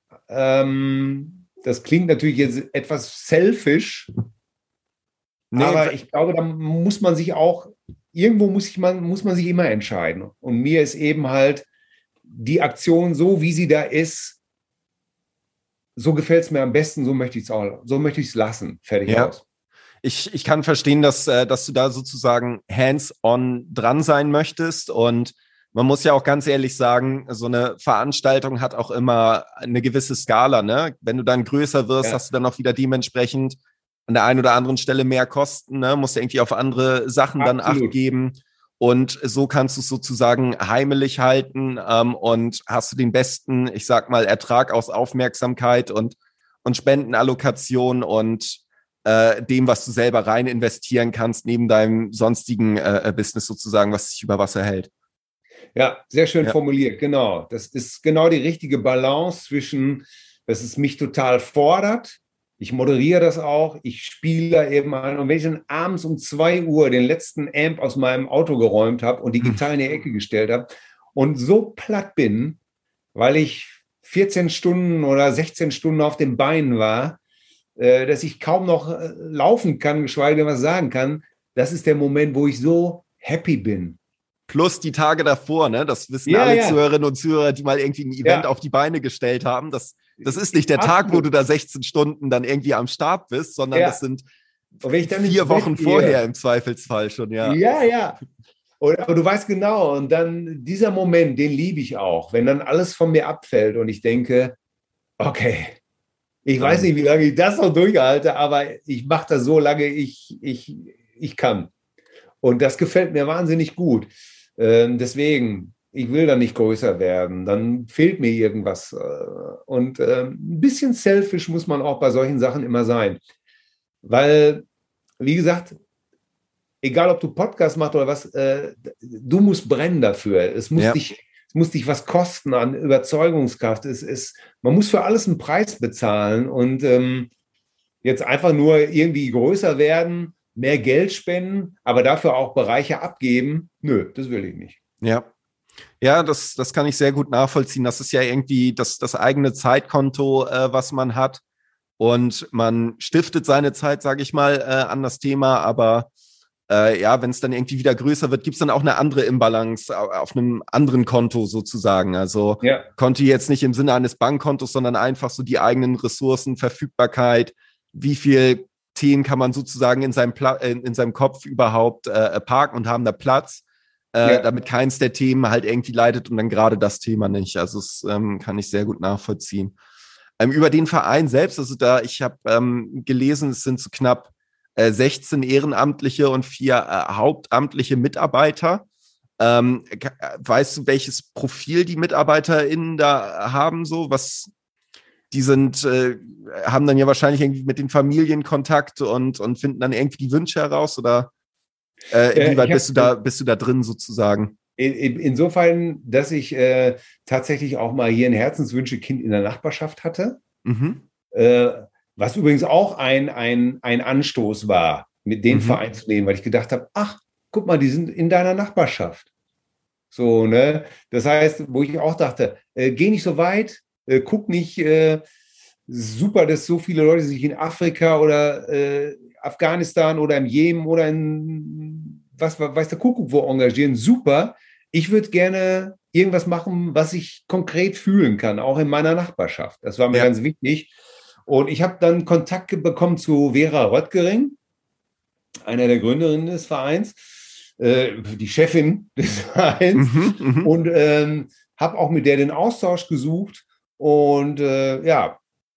Das klingt natürlich jetzt etwas selfish, aber ich glaube, da muss man sich auch, irgendwo muss man sich immer entscheiden. Und mir ist eben halt die Aktion so, wie sie da ist, so gefällt es mir am besten, so möchte ich es lassen. Fertig aus. Ich kann verstehen, dass du da sozusagen hands-on dran sein möchtest und man muss ja auch ganz ehrlich sagen, so eine Veranstaltung hat auch immer eine gewisse Skala, ne? Wenn du dann größer wirst, hast du dann auch wieder dementsprechend an der einen oder anderen Stelle mehr Kosten, ne? Musst du irgendwie auf andere Sachen dann Acht geben. Und so kannst du es sozusagen heimelig halten und hast du den besten, ich sag mal, Ertrag aus Aufmerksamkeit und Spendenallokation und dem, was du selber rein investieren kannst, neben deinem sonstigen Business sozusagen, was dich über Wasser hält. Ja, sehr schön Ja. formuliert, genau. Das ist genau die richtige Balance zwischen, dass es mich total fordert. Ich moderiere das auch, ich spiele da eben an. Und wenn ich dann abends um 2 Uhr den letzten Amp aus meinem Auto geräumt habe und die Gitarre in die Ecke gestellt habe und so platt bin, weil ich 14 Stunden oder 16 Stunden auf den Beinen war, dass ich kaum noch laufen kann, geschweige denn was sagen kann, das ist der Moment, wo ich so happy bin. Plus die Tage davor, ne? Das wissen Ja, alle ja, Zuhörerinnen und Zuhörer, die mal irgendwie ein Event ja, auf die Beine gestellt haben. Das ist nicht der Tag, wo absolut. du da 16 Stunden dann irgendwie am Start bist, sondern das Ja. sind Und wenn ich dann ins 4 Bett Wochen vorher gehe, im Zweifelsfall schon, ja. ja, ja. Aber du weißt genau, und dann dieser Moment, den liebe ich auch, wenn dann alles von mir abfällt und ich denke, okay, ich weiß Dann, nicht, wie lange ich das noch durchhalte, aber ich mache das so lange ich kann. Und das gefällt mir wahnsinnig gut. Deswegen, ich will da nicht größer werden, dann fehlt mir irgendwas. Und ein bisschen selfish muss man auch bei solchen Sachen immer sein. Weil, wie gesagt, egal ob du Podcast machst oder was, du musst brennen dafür. ja. Es muss dich was kosten an Überzeugungskraft. Man muss für alles einen Preis bezahlen und jetzt einfach nur irgendwie größer werden, mehr Geld spenden, aber dafür auch Bereiche abgeben. Nö, das will ich nicht. Ja. Ja, das kann ich sehr gut nachvollziehen. Das ist ja irgendwie das eigene Zeitkonto, was man hat. Und man stiftet seine Zeit, sage ich mal, an das Thema. Aber ja, wenn es dann irgendwie wieder größer wird, gibt es dann auch eine andere Imbalance auf einem anderen Konto sozusagen. Also Ja, Konto jetzt nicht im Sinne eines Bankkontos, sondern einfach so die eigenen Ressourcen, Verfügbarkeit, wie viel Themen kann man sozusagen in seinem Kopf überhaupt parken und haben da Platz, ja. damit keins der Themen halt irgendwie leidet und dann gerade das Thema nicht. Also das kann ich sehr gut nachvollziehen. Über den Verein selbst, also ich habe gelesen, es sind so knapp 16 Ehrenamtliche und 4 hauptamtliche Mitarbeiter. Weißt du, welches Profil die MitarbeiterInnen da haben? So, die haben dann ja wahrscheinlich irgendwie mit den Familien Kontakt und finden dann irgendwie die Wünsche heraus oder inwieweit Ich habe bist du da drin sozusagen? insofern, dass ich tatsächlich auch mal hier ein Herzenswünsche-Kind in der Nachbarschaft hatte. Mhm. Äh, Was übrigens auch ein Anstoß war, mit den Mhm. Verein zu nehmen, weil ich gedacht habe, ach, guck mal, die sind in deiner Nachbarschaft. So, ne? Das heißt, wo ich auch dachte, geh nicht so weit, guck nicht, super, dass so viele Leute sich in Afrika oder Afghanistan oder im Jemen oder in was weiß der Kuckuck wo engagieren. Super. Ich würde gerne irgendwas machen, was ich konkret fühlen kann, auch in meiner Nachbarschaft. Das war mir Ja. ganz wichtig. Und ich habe dann Kontakt bekommen zu Vera Röttgering, einer der Gründerinnen des Vereins, die Chefin des Vereins, Mhm. Mhm. und habe auch mit der den Austausch gesucht und ja,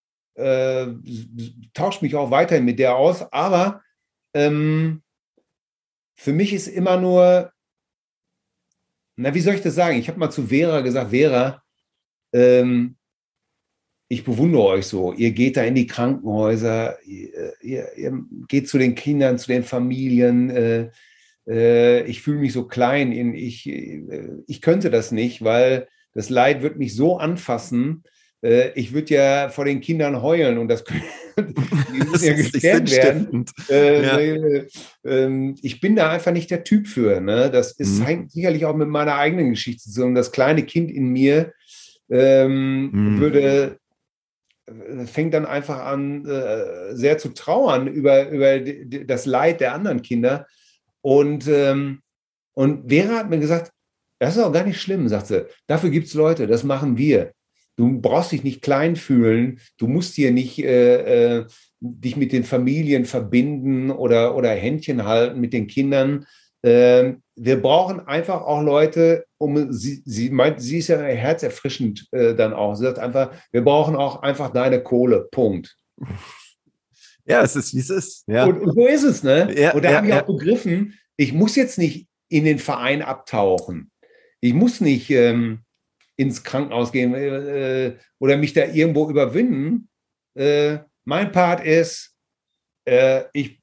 tausche mich auch weiterhin mit der aus. Aber ähm, für mich ist immer nur, na, wie soll ich das sagen? Ich habe mal zu Vera gesagt, Vera, ähm, ich bewundere euch so. Ihr geht da in die Krankenhäuser, ihr geht zu den Kindern, zu den Familien. Ich fühle mich so klein. Ich könnte das nicht, weil das Leid wird mich so anfassen. Ich würde ja vor den Kindern heulen und die müssen Das ja ist nicht gesperrt werden. sinnstiftend. Ja. Ich bin da einfach nicht der Typ für. Ne? Mhm. Hängt sicherlich auch mit meiner eigenen Geschichte zusammen. Das kleine Kind in mir Mhm. fängt dann einfach an, sehr zu trauern über das Leid der anderen Kinder. Und, und Vera hat mir gesagt, das ist auch gar nicht schlimm, sagt sie. Dafür gibt es Leute, das machen wir. Du brauchst dich nicht klein fühlen, du musst hier nicht dich mit den Familien verbinden oder Händchen halten mit den Kindern. Wir brauchen einfach auch Leute, sie meint, sie ist ja herzerfrischend dann auch. Sie sagt einfach, wir brauchen auch einfach deine Kohle. Punkt. Ja, es ist, wie es ist. Ja. Und so ist es, ne? Ja, Und da ja, habe ich auch ja. begriffen, ich muss jetzt nicht in den Verein abtauchen. Ich muss nicht ins Krankenhaus gehen oder mich da irgendwo überwinden. Mein Part ist,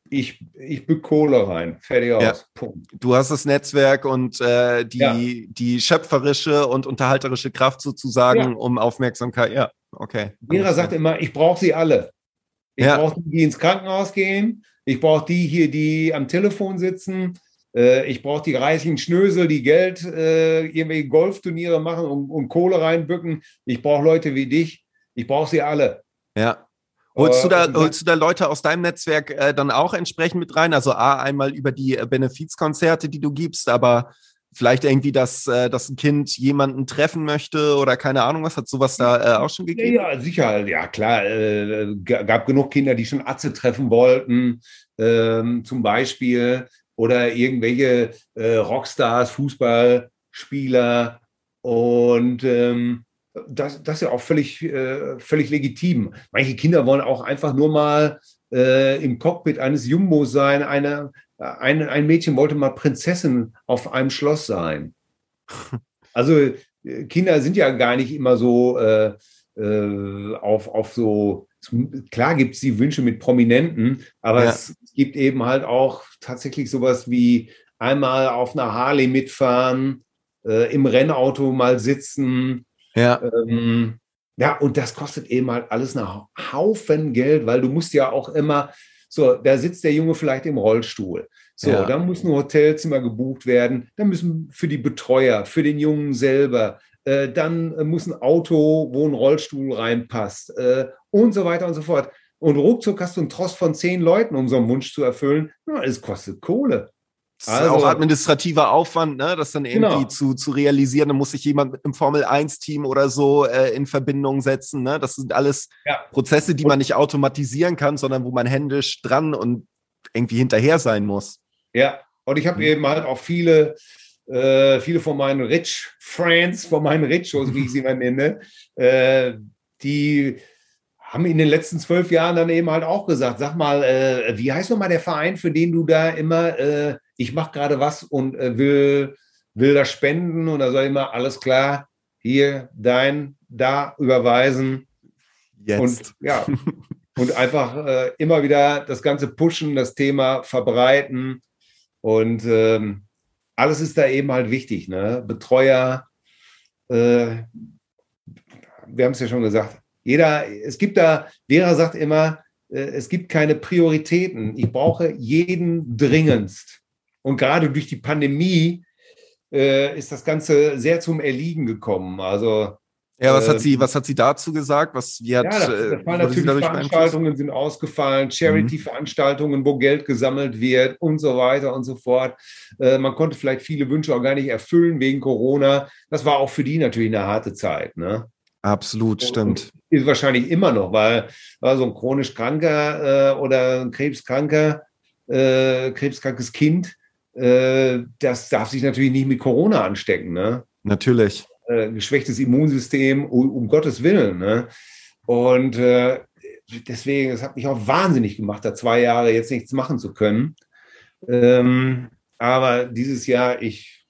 Ich bück Kohle rein. Fertig Ja. aus. Punkt. Du hast das Netzwerk und Ja, die schöpferische und unterhalterische Kraft ja. sozusagen, um Aufmerksamkeit. Ja, okay. Vera sagt immer, ich brauche sie alle. Ich Ja, brauche die, die ins Krankenhaus gehen. Ich brauche die hier, die am Telefon sitzen. Ich brauche die reichen Schnösel, die Geld, irgendwelche Golfturniere machen und Kohle reinbücken. Ich brauche Leute wie dich. Ich brauche sie alle. ja. Holst Und du da Leute aus deinem Netzwerk dann auch entsprechend mit rein? Also einmal über die Benefizkonzerte, die du gibst, aber vielleicht irgendwie, dass ein Kind jemanden treffen möchte oder keine Ahnung was, hat sowas da auch schon ja, gegeben? ja, sicher. Ja, klar. Gab genug Kinder, die schon Atze treffen wollten, zum Beispiel. Oder irgendwelche Rockstars, Fußballspieler. Und das ist ja auch völlig legitim. Manche Kinder wollen auch einfach nur mal im Cockpit eines Jumbos sein. Ein Mädchen wollte mal Prinzessin auf einem Schloss sein. Also Kinder sind ja gar nicht immer so auf so, klar gibt es die Wünsche mit Prominenten, aber Ja, es gibt eben halt auch tatsächlich sowas wie einmal auf einer Harley mitfahren, im Rennauto mal sitzen. ja, Ähm, ja, und das kostet eben halt alles einen Haufen Geld, weil du musst ja auch immer, so, da sitzt der Junge vielleicht im Rollstuhl. So, ja. dann muss ein Hotelzimmer gebucht werden, dann müssen für die Betreuer, für den Jungen selber, dann muss ein Auto, wo ein Rollstuhl reinpasst, und so weiter und so fort. Und ruckzuck hast du einen Tross von 10 Leuten, um so einen Wunsch zu erfüllen. Ja, es kostet Kohle. Das ist auch Also, administrativer Aufwand, ne, das dann irgendwie genau. zu realisieren. Da muss sich jemand mit einem Formel-1-Team oder so in Verbindung setzen. Ne? Das sind alles Ja. Prozesse, die man Und nicht automatisieren kann, sondern wo man händisch dran und irgendwie hinterher sein muss. ja, und ich habe Hm. eben halt auch viele von meinen Rich Friends, von meinen Richos, wie ich sie mal nenne, die haben in den letzten 12 Jahren dann eben halt auch gesagt, sag mal, wie heißt nochmal der Verein, für den du da immer, ich mache gerade was und will das spenden und da soll ich immer, alles klar, hier, da überweisen und Jetzt. ja, und einfach immer wieder das Ganze pushen, das Thema verbreiten und alles ist da eben halt wichtig, ne? Betreuer, äh, wir haben es ja schon gesagt, Vera sagt immer, es gibt keine Prioritäten. Ich brauche jeden dringendst. Und gerade durch die Pandemie ist das Ganze sehr zum Erliegen gekommen. Also Ja, äh, was hat sie dazu gesagt? ja, da Wie fallen wurde sie natürlich dadurch beeinflusst? Veranstaltungen sind ausgefallen, Mhm. Charity-Veranstaltungen, wo Geld gesammelt wird und so weiter und so fort. Man konnte vielleicht viele Wünsche auch gar nicht erfüllen wegen Corona. Das war auch für die natürlich eine harte Zeit, ne? Absolut, Und stimmt. ist wahrscheinlich immer noch, weil so ein chronisch Kranker oder ein krebskrankes Kind, das darf sich natürlich nicht mit Corona anstecken, ne? Natürlich. Geschwächtes Immunsystem, um Gottes Willen, ne? Und deswegen, es hat mich auch wahnsinnig gemacht, da 2 Jahre jetzt nichts machen zu können. Aber dieses Jahr,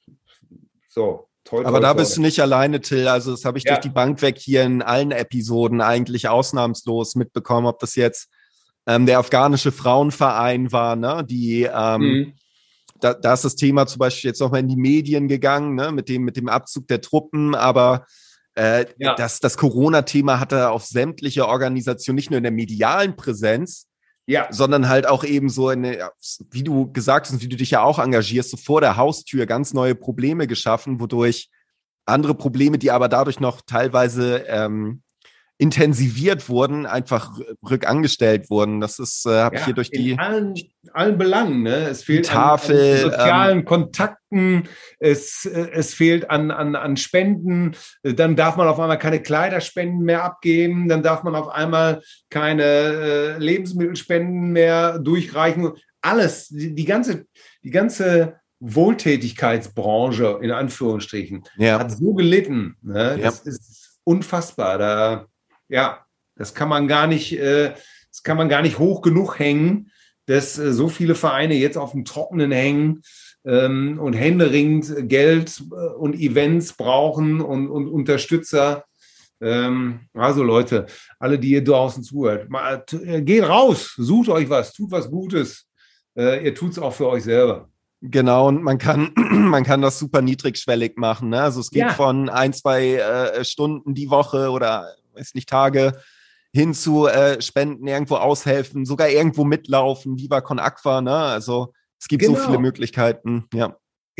toi, Aber toi, da bist toi. du nicht alleine, Till. Also das habe ich durch die Ja, Bank weg hier in allen Episoden eigentlich ausnahmslos mitbekommen, ob das jetzt der afghanische Frauenverein war, ne? mhm. Da ist das Thema zum Beispiel jetzt nochmal in die Medien gegangen, ne? Mit dem Abzug der Truppen, aber Ja, das Corona-Thema hatte auf sämtliche Organisationen, nicht nur in der medialen Präsenz, ja, sondern halt auch eben so wie du gesagt hast, wie du dich ja auch engagierst, so vor der Haustür ganz neue Probleme geschaffen, wodurch andere Probleme, die aber dadurch noch teilweise intensiviert wurden, einfach rückangestellt wurden. Das ist, habe ich hier ja, durch in die, allen Belangen. Ne? Es die fehlt an Tafel, sozialen Kontakten, es fehlt an Spenden. Dann darf man auf einmal keine Kleiderspenden mehr abgeben, dann darf man auf einmal keine Lebensmittelspenden mehr durchreichen. Alles, die ganze Wohltätigkeitsbranche in Anführungsstrichen ja, hat so gelitten. Ne? ja, Das ist unfassbar. Ja, das kann man gar nicht. Das kann man gar nicht hoch genug hängen, dass so viele Vereine jetzt auf dem Trockenen hängen und händeringend Geld und Events brauchen und Unterstützer. Also Leute, alle, die ihr draußen zuhört, geht raus, sucht euch was, tut was Gutes. ihr tut es auch für euch selber. Genau, und man kann das super niedrigschwellig machen. Ne? Also es geht Ja, von 1, 2 Stunden die Woche oder weiß nicht, Tage hin zu Spenden, irgendwo aushelfen, sogar irgendwo mitlaufen, Viva Con Aqua. Ne? Also es gibt so viele genau. Möglichkeiten. Ja,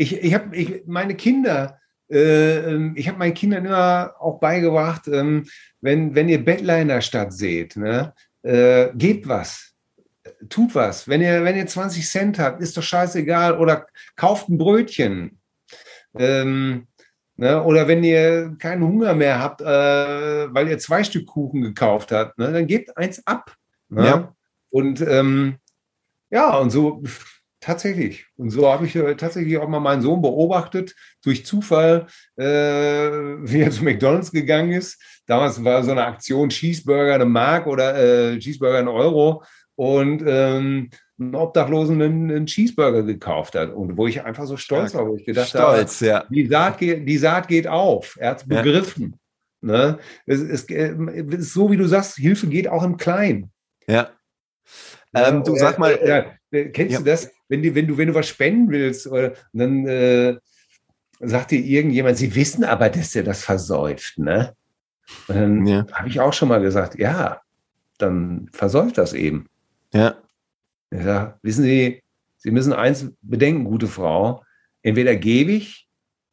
Ich habe meinen Kindern immer auch beigebracht, wenn ihr Bettler in der Stadt seht, ne, gebt was, tut was. Wenn ihr 20 Cent habt, ist doch scheißegal, oder kauft ein Brötchen. Ähm, ne, oder wenn ihr keinen Hunger mehr habt, weil ihr 2 Stück Kuchen gekauft habt, ne, dann gebt eins ab. ja, Ne? Und ja, und so tatsächlich. Und so habe ich tatsächlich auch mal meinen Sohn beobachtet, durch Zufall, wie er zu McDonald's gegangen ist. Damals war so eine Aktion Cheeseburger 1 Mark oder Cheeseburger 1 Euro und einen Obdachlosen einen Cheeseburger gekauft hat. Und wo ich einfach so stolz stark. war, wo ich gedacht habe, Stolz, ja. die Saat geht auf. Er hat es Ja, begriffen. Ne? Es ist so, wie du sagst, Hilfe geht auch im Kleinen. ja. Ne? Du sag mal, Kennst ja, du das, wenn du was spenden willst, dann sagt dir irgendjemand, sie wissen aber, dass der das versäuft, ne? Und dann ja, habe ich auch schon mal gesagt, ja, dann versäuft das eben. ja, Ich sag, wissen Sie, Sie müssen eins bedenken, gute Frau, entweder gebe ich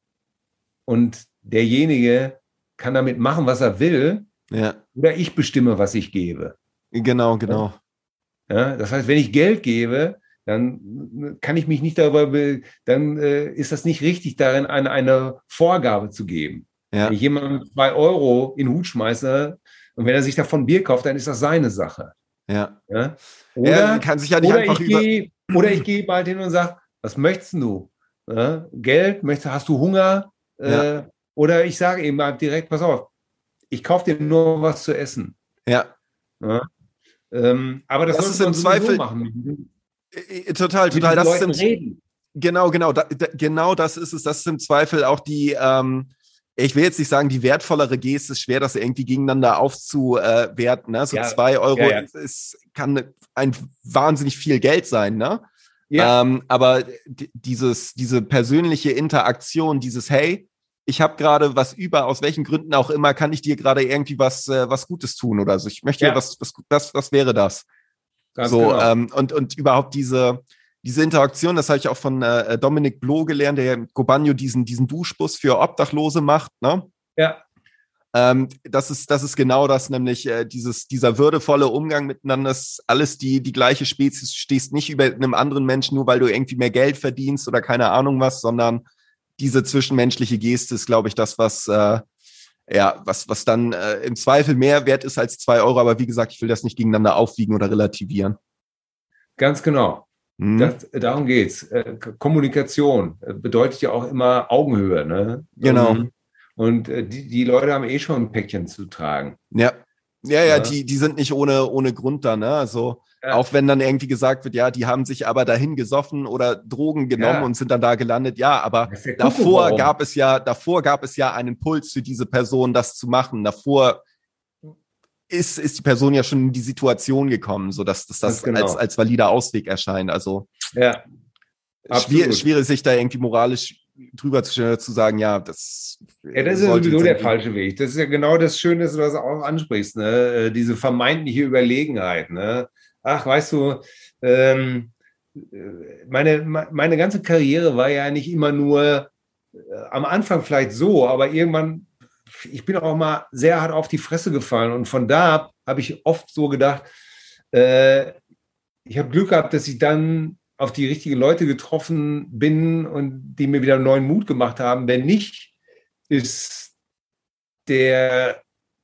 und derjenige kann damit machen, was er will, ja, oder ich bestimme, was ich gebe. genau, genau. Ja, das heißt, wenn ich Geld gebe, dann kann ich mich nicht dann ist das nicht richtig darin, eine Vorgabe zu geben. Wenn Ja, ich jemandem 2 Euro in den Hut schmeiße und wenn er sich davon Bier kauft, dann ist das seine Sache. ja. Ja? Er Oder, kann sich ja nicht oder einfach ich über. gehe, oder ich gehe bald hin und sage, was möchtest du? Ja? Geld? Hast du Hunger? Ja, Oder ich sage eben mal direkt, pass auf, ich kaufe dir nur was zu essen. ja. Ja? Aber das Das sollte ist im man sowieso Zweifel machen. total, Mit total. diesen Das ist Leuten reden. genau, genau, genau das ist es. Das ist im Zweifel auch die, ich will jetzt nicht sagen, die wertvollere Geste. Es ist schwer, das irgendwie gegeneinander aufzuwerten. Ne? So Ja, 2 Euro ja, ja. kann ein wahnsinnig viel Geld sein, ne? Ja, Aber diese persönliche Interaktion, dieses Hey, ich habe gerade was über, aus welchen Gründen auch immer, kann ich dir gerade irgendwie was Gutes tun oder so. Ich möchte dir ja, was wäre das? ganz So, genau. und überhaupt diese Interaktion, das habe ich auch von Dominik Bloh gelernt, der ja im Cobanio diesen Duschbus für Obdachlose macht, ne? Ja, Das ist genau das, nämlich dieser würdevolle Umgang miteinander, ist alles die gleiche Spezies, du stehst nicht über einem anderen Menschen, nur weil du irgendwie mehr Geld verdienst oder keine Ahnung was, sondern diese zwischenmenschliche Geste ist, glaube ich, das, was dann im Zweifel mehr wert ist als 2 Euro, aber wie gesagt, ich will das nicht gegeneinander aufwiegen oder relativieren. ganz genau. Mhm. Darum geht's. Kommunikation bedeutet ja auch immer Augenhöhe. Ne? Genau. Und die Leute haben eh schon ein Päckchen zu tragen. Ja. Ja, ja, Ne? die sind nicht ohne Grund da, ne? Also, Ja, auch wenn dann irgendwie gesagt wird, ja, die haben sich aber dahin gesoffen oder Drogen genommen ja, und sind dann da gelandet. Ja, aber das ist der Kuckuck, warum? davor gab es ja einen Puls für diese Person, das zu machen. Davor ist die Person ja schon in die Situation gekommen, sodass Ganz das genau. als valider Ausweg erscheint. Also, Ja, absolut. schwierig, sich da irgendwie moralisch drüber zu sagen, ja, das Ja, das ist ja sollte sowieso jetzt der irgendwie, falsche Weg. Das ist ja genau das Schöne, was du auch ansprichst, ne? Diese vermeintliche Überlegenheit. Ne? Ach, weißt du, ähm, meine ganze Karriere war ja nicht immer nur am Anfang vielleicht so, aber irgendwann, ich bin auch mal sehr hart auf die Fresse gefallen und von da habe ich oft so gedacht, äh, ich habe Glück gehabt, dass ich dann auf die richtigen Leute getroffen bin und die mir wieder neuen Mut gemacht haben. Wenn nicht, ist der,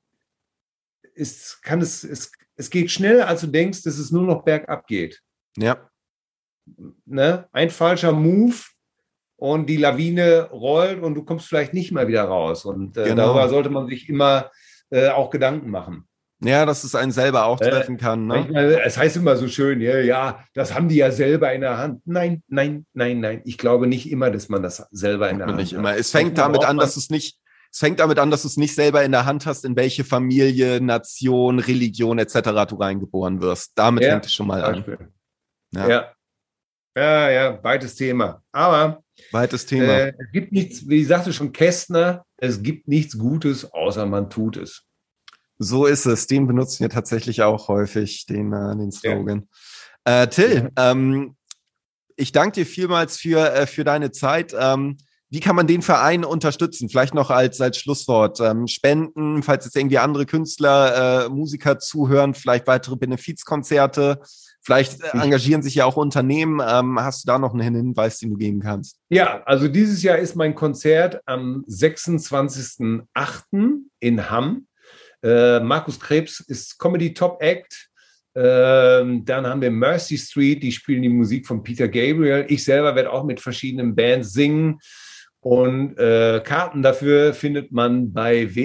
es geht schneller, als du denkst, dass es nur noch bergab geht. ja, Ne? Ein falscher Move und die Lawine rollt und du kommst vielleicht nicht mehr wieder raus. Und darüber genau. sollte man sich immer auch Gedanken machen. Ja, dass es einen selber auch treffen kann, ne? Manchmal, es heißt immer so schön, ja, ja, das haben die ja selber in der Hand. Nein, nein, nein, nein. Ich glaube nicht immer, dass man das selber in Hat der man nicht Hand hat. immer. Manchmal braucht man, Es fängt damit an, dass du es nicht selber in der Hand hast, in welche Familie, Nation, Religion etc. du reingeboren wirst. Damit fängt ja, es schon zum mal an. Beispiel. Ja. Ja, Ja, weites Thema. Aber Weites Thema. es gibt nichts, wie sagte schon Kästner, es gibt nichts Gutes, außer man tut es. So ist es. Den benutzen wir tatsächlich auch häufig, den Slogan. Till, ich danke dir vielmals für deine Zeit. Wie kann man den Verein unterstützen? Vielleicht noch als Schlusswort. Spenden, falls jetzt irgendwie andere Künstler, Musiker zuhören, vielleicht weitere Benefizkonzerte. Vielleicht engagieren sich ja auch Unternehmen. Hast du da noch einen Hinweis, den du geben kannst? Ja, also dieses Jahr ist mein Konzert am 26.08. in Hamm. Markus Krebs ist Comedy Top Act. Dann haben wir Mercy Street, die spielen die Musik von Peter Gabriel. Ich selber werde auch mit verschiedenen Bands singen. Und Karten dafür findet man bei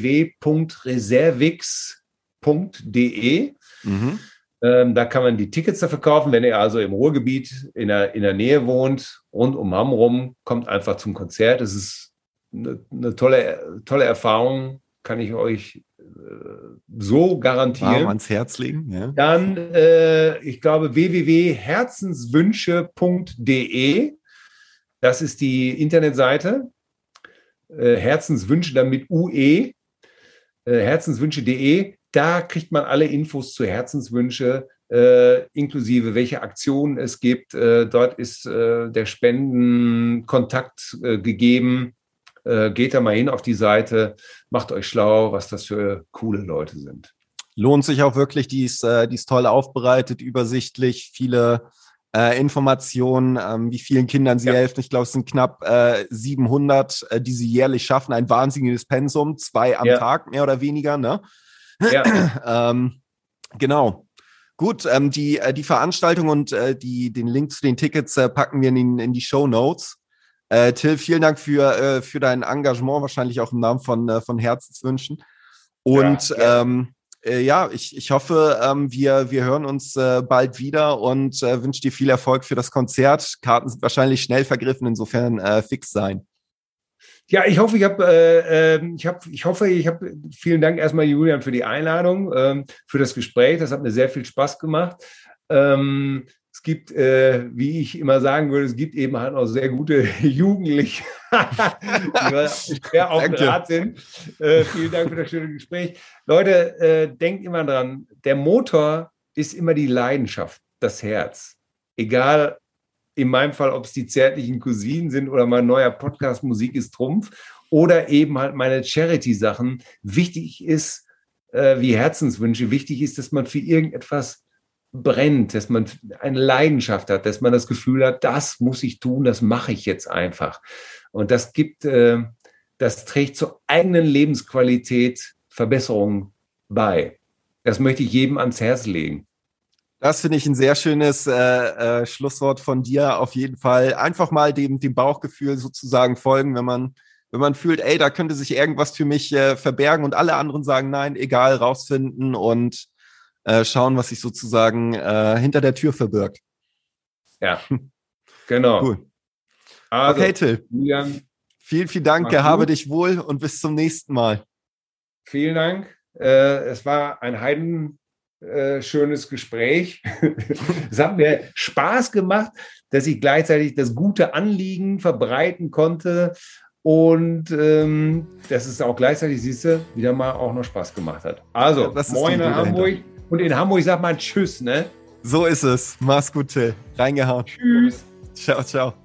www.reservix.de. Da kann man die Tickets dafür kaufen. Wenn ihr also im Ruhrgebiet in der Nähe wohnt, rund um Hamm rum, kommt einfach zum Konzert. Es ist eine tolle Erfahrung, kann ich euch so garantieren. Warm ans Herz legen. Ja. Dann, ich glaube, www.herzenswünsche.de. Das ist die Internetseite. Herzenswünsche dann mit UE. Herzenswünsche.de. Da kriegt man alle Infos zu Herzenswünsche, inklusive welche Aktionen es gibt. Dort ist der Spendenkontakt gegeben. Geht da mal hin auf die Seite, macht euch schlau, was das für coole Leute sind. Lohnt sich auch wirklich, die ist toll aufbereitet, übersichtlich, viele Informationen, wie vielen Kindern sie helfen. Ich glaube, es sind knapp 700, die sie jährlich schaffen. Ein wahnsinniges Pensum, 2 am Tag, mehr oder weniger, ne? Ja. Genau. Gut, die Veranstaltung und den Link zu den Tickets packen wir in die Shownotes. Till, vielen Dank für dein Engagement, wahrscheinlich auch im Namen von Herzenswünschen. Und ich hoffe, wir hören uns bald wieder und wünsche dir viel Erfolg für das Konzert. Karten sind wahrscheinlich schnell vergriffen, insofern fix sein. Ja, ich hoffe, vielen Dank erstmal, Julian, für die Einladung, für das Gespräch. Das hat mir sehr viel Spaß gemacht. Es gibt, wie ich immer sagen würde, es gibt eben halt auch sehr gute Jugendliche, die schwer auf dem Rad sind. Vielen Dank für das schöne Gespräch. Leute, denkt immer dran, der Motor ist immer die Leidenschaft, das Herz. Egal, in meinem Fall, ob es die zärtlichen Cousinen sind oder mein neuer Podcast Musik ist Trumpf oder eben halt meine Charity-Sachen. Wichtig ist, wie Herzenswünsche, wichtig ist, dass man für irgendetwas brennt, dass man eine Leidenschaft hat, dass man das Gefühl hat, das muss ich tun, das mache ich jetzt einfach. Und das trägt zur eigenen Lebensqualität Verbesserungen bei. Das möchte ich jedem ans Herz legen. Das finde ich ein sehr schönes Schlusswort von dir. Auf jeden Fall einfach mal dem Bauchgefühl sozusagen folgen, wenn man fühlt, ey, da könnte sich irgendwas für mich verbergen und alle anderen sagen, nein, egal, rausfinden und schauen, was sich sozusagen hinter der Tür verbirgt. Ja, genau. Cool. Also, okay, Till. Julian, vielen Dank, gehabe dich wohl und bis zum nächsten Mal. Vielen Dank. Es war ein schönes Gespräch. Es hat mir Spaß gemacht, dass ich gleichzeitig das gute Anliegen verbreiten konnte und dass es auch gleichzeitig, siehst du, wieder mal auch noch Spaß gemacht hat. Also, moin in Hamburg und in Hamburg sagt man Tschüss, ne? So ist es. Mach's gut, Till. Reingehauen. Tschüss. Ciao, ciao.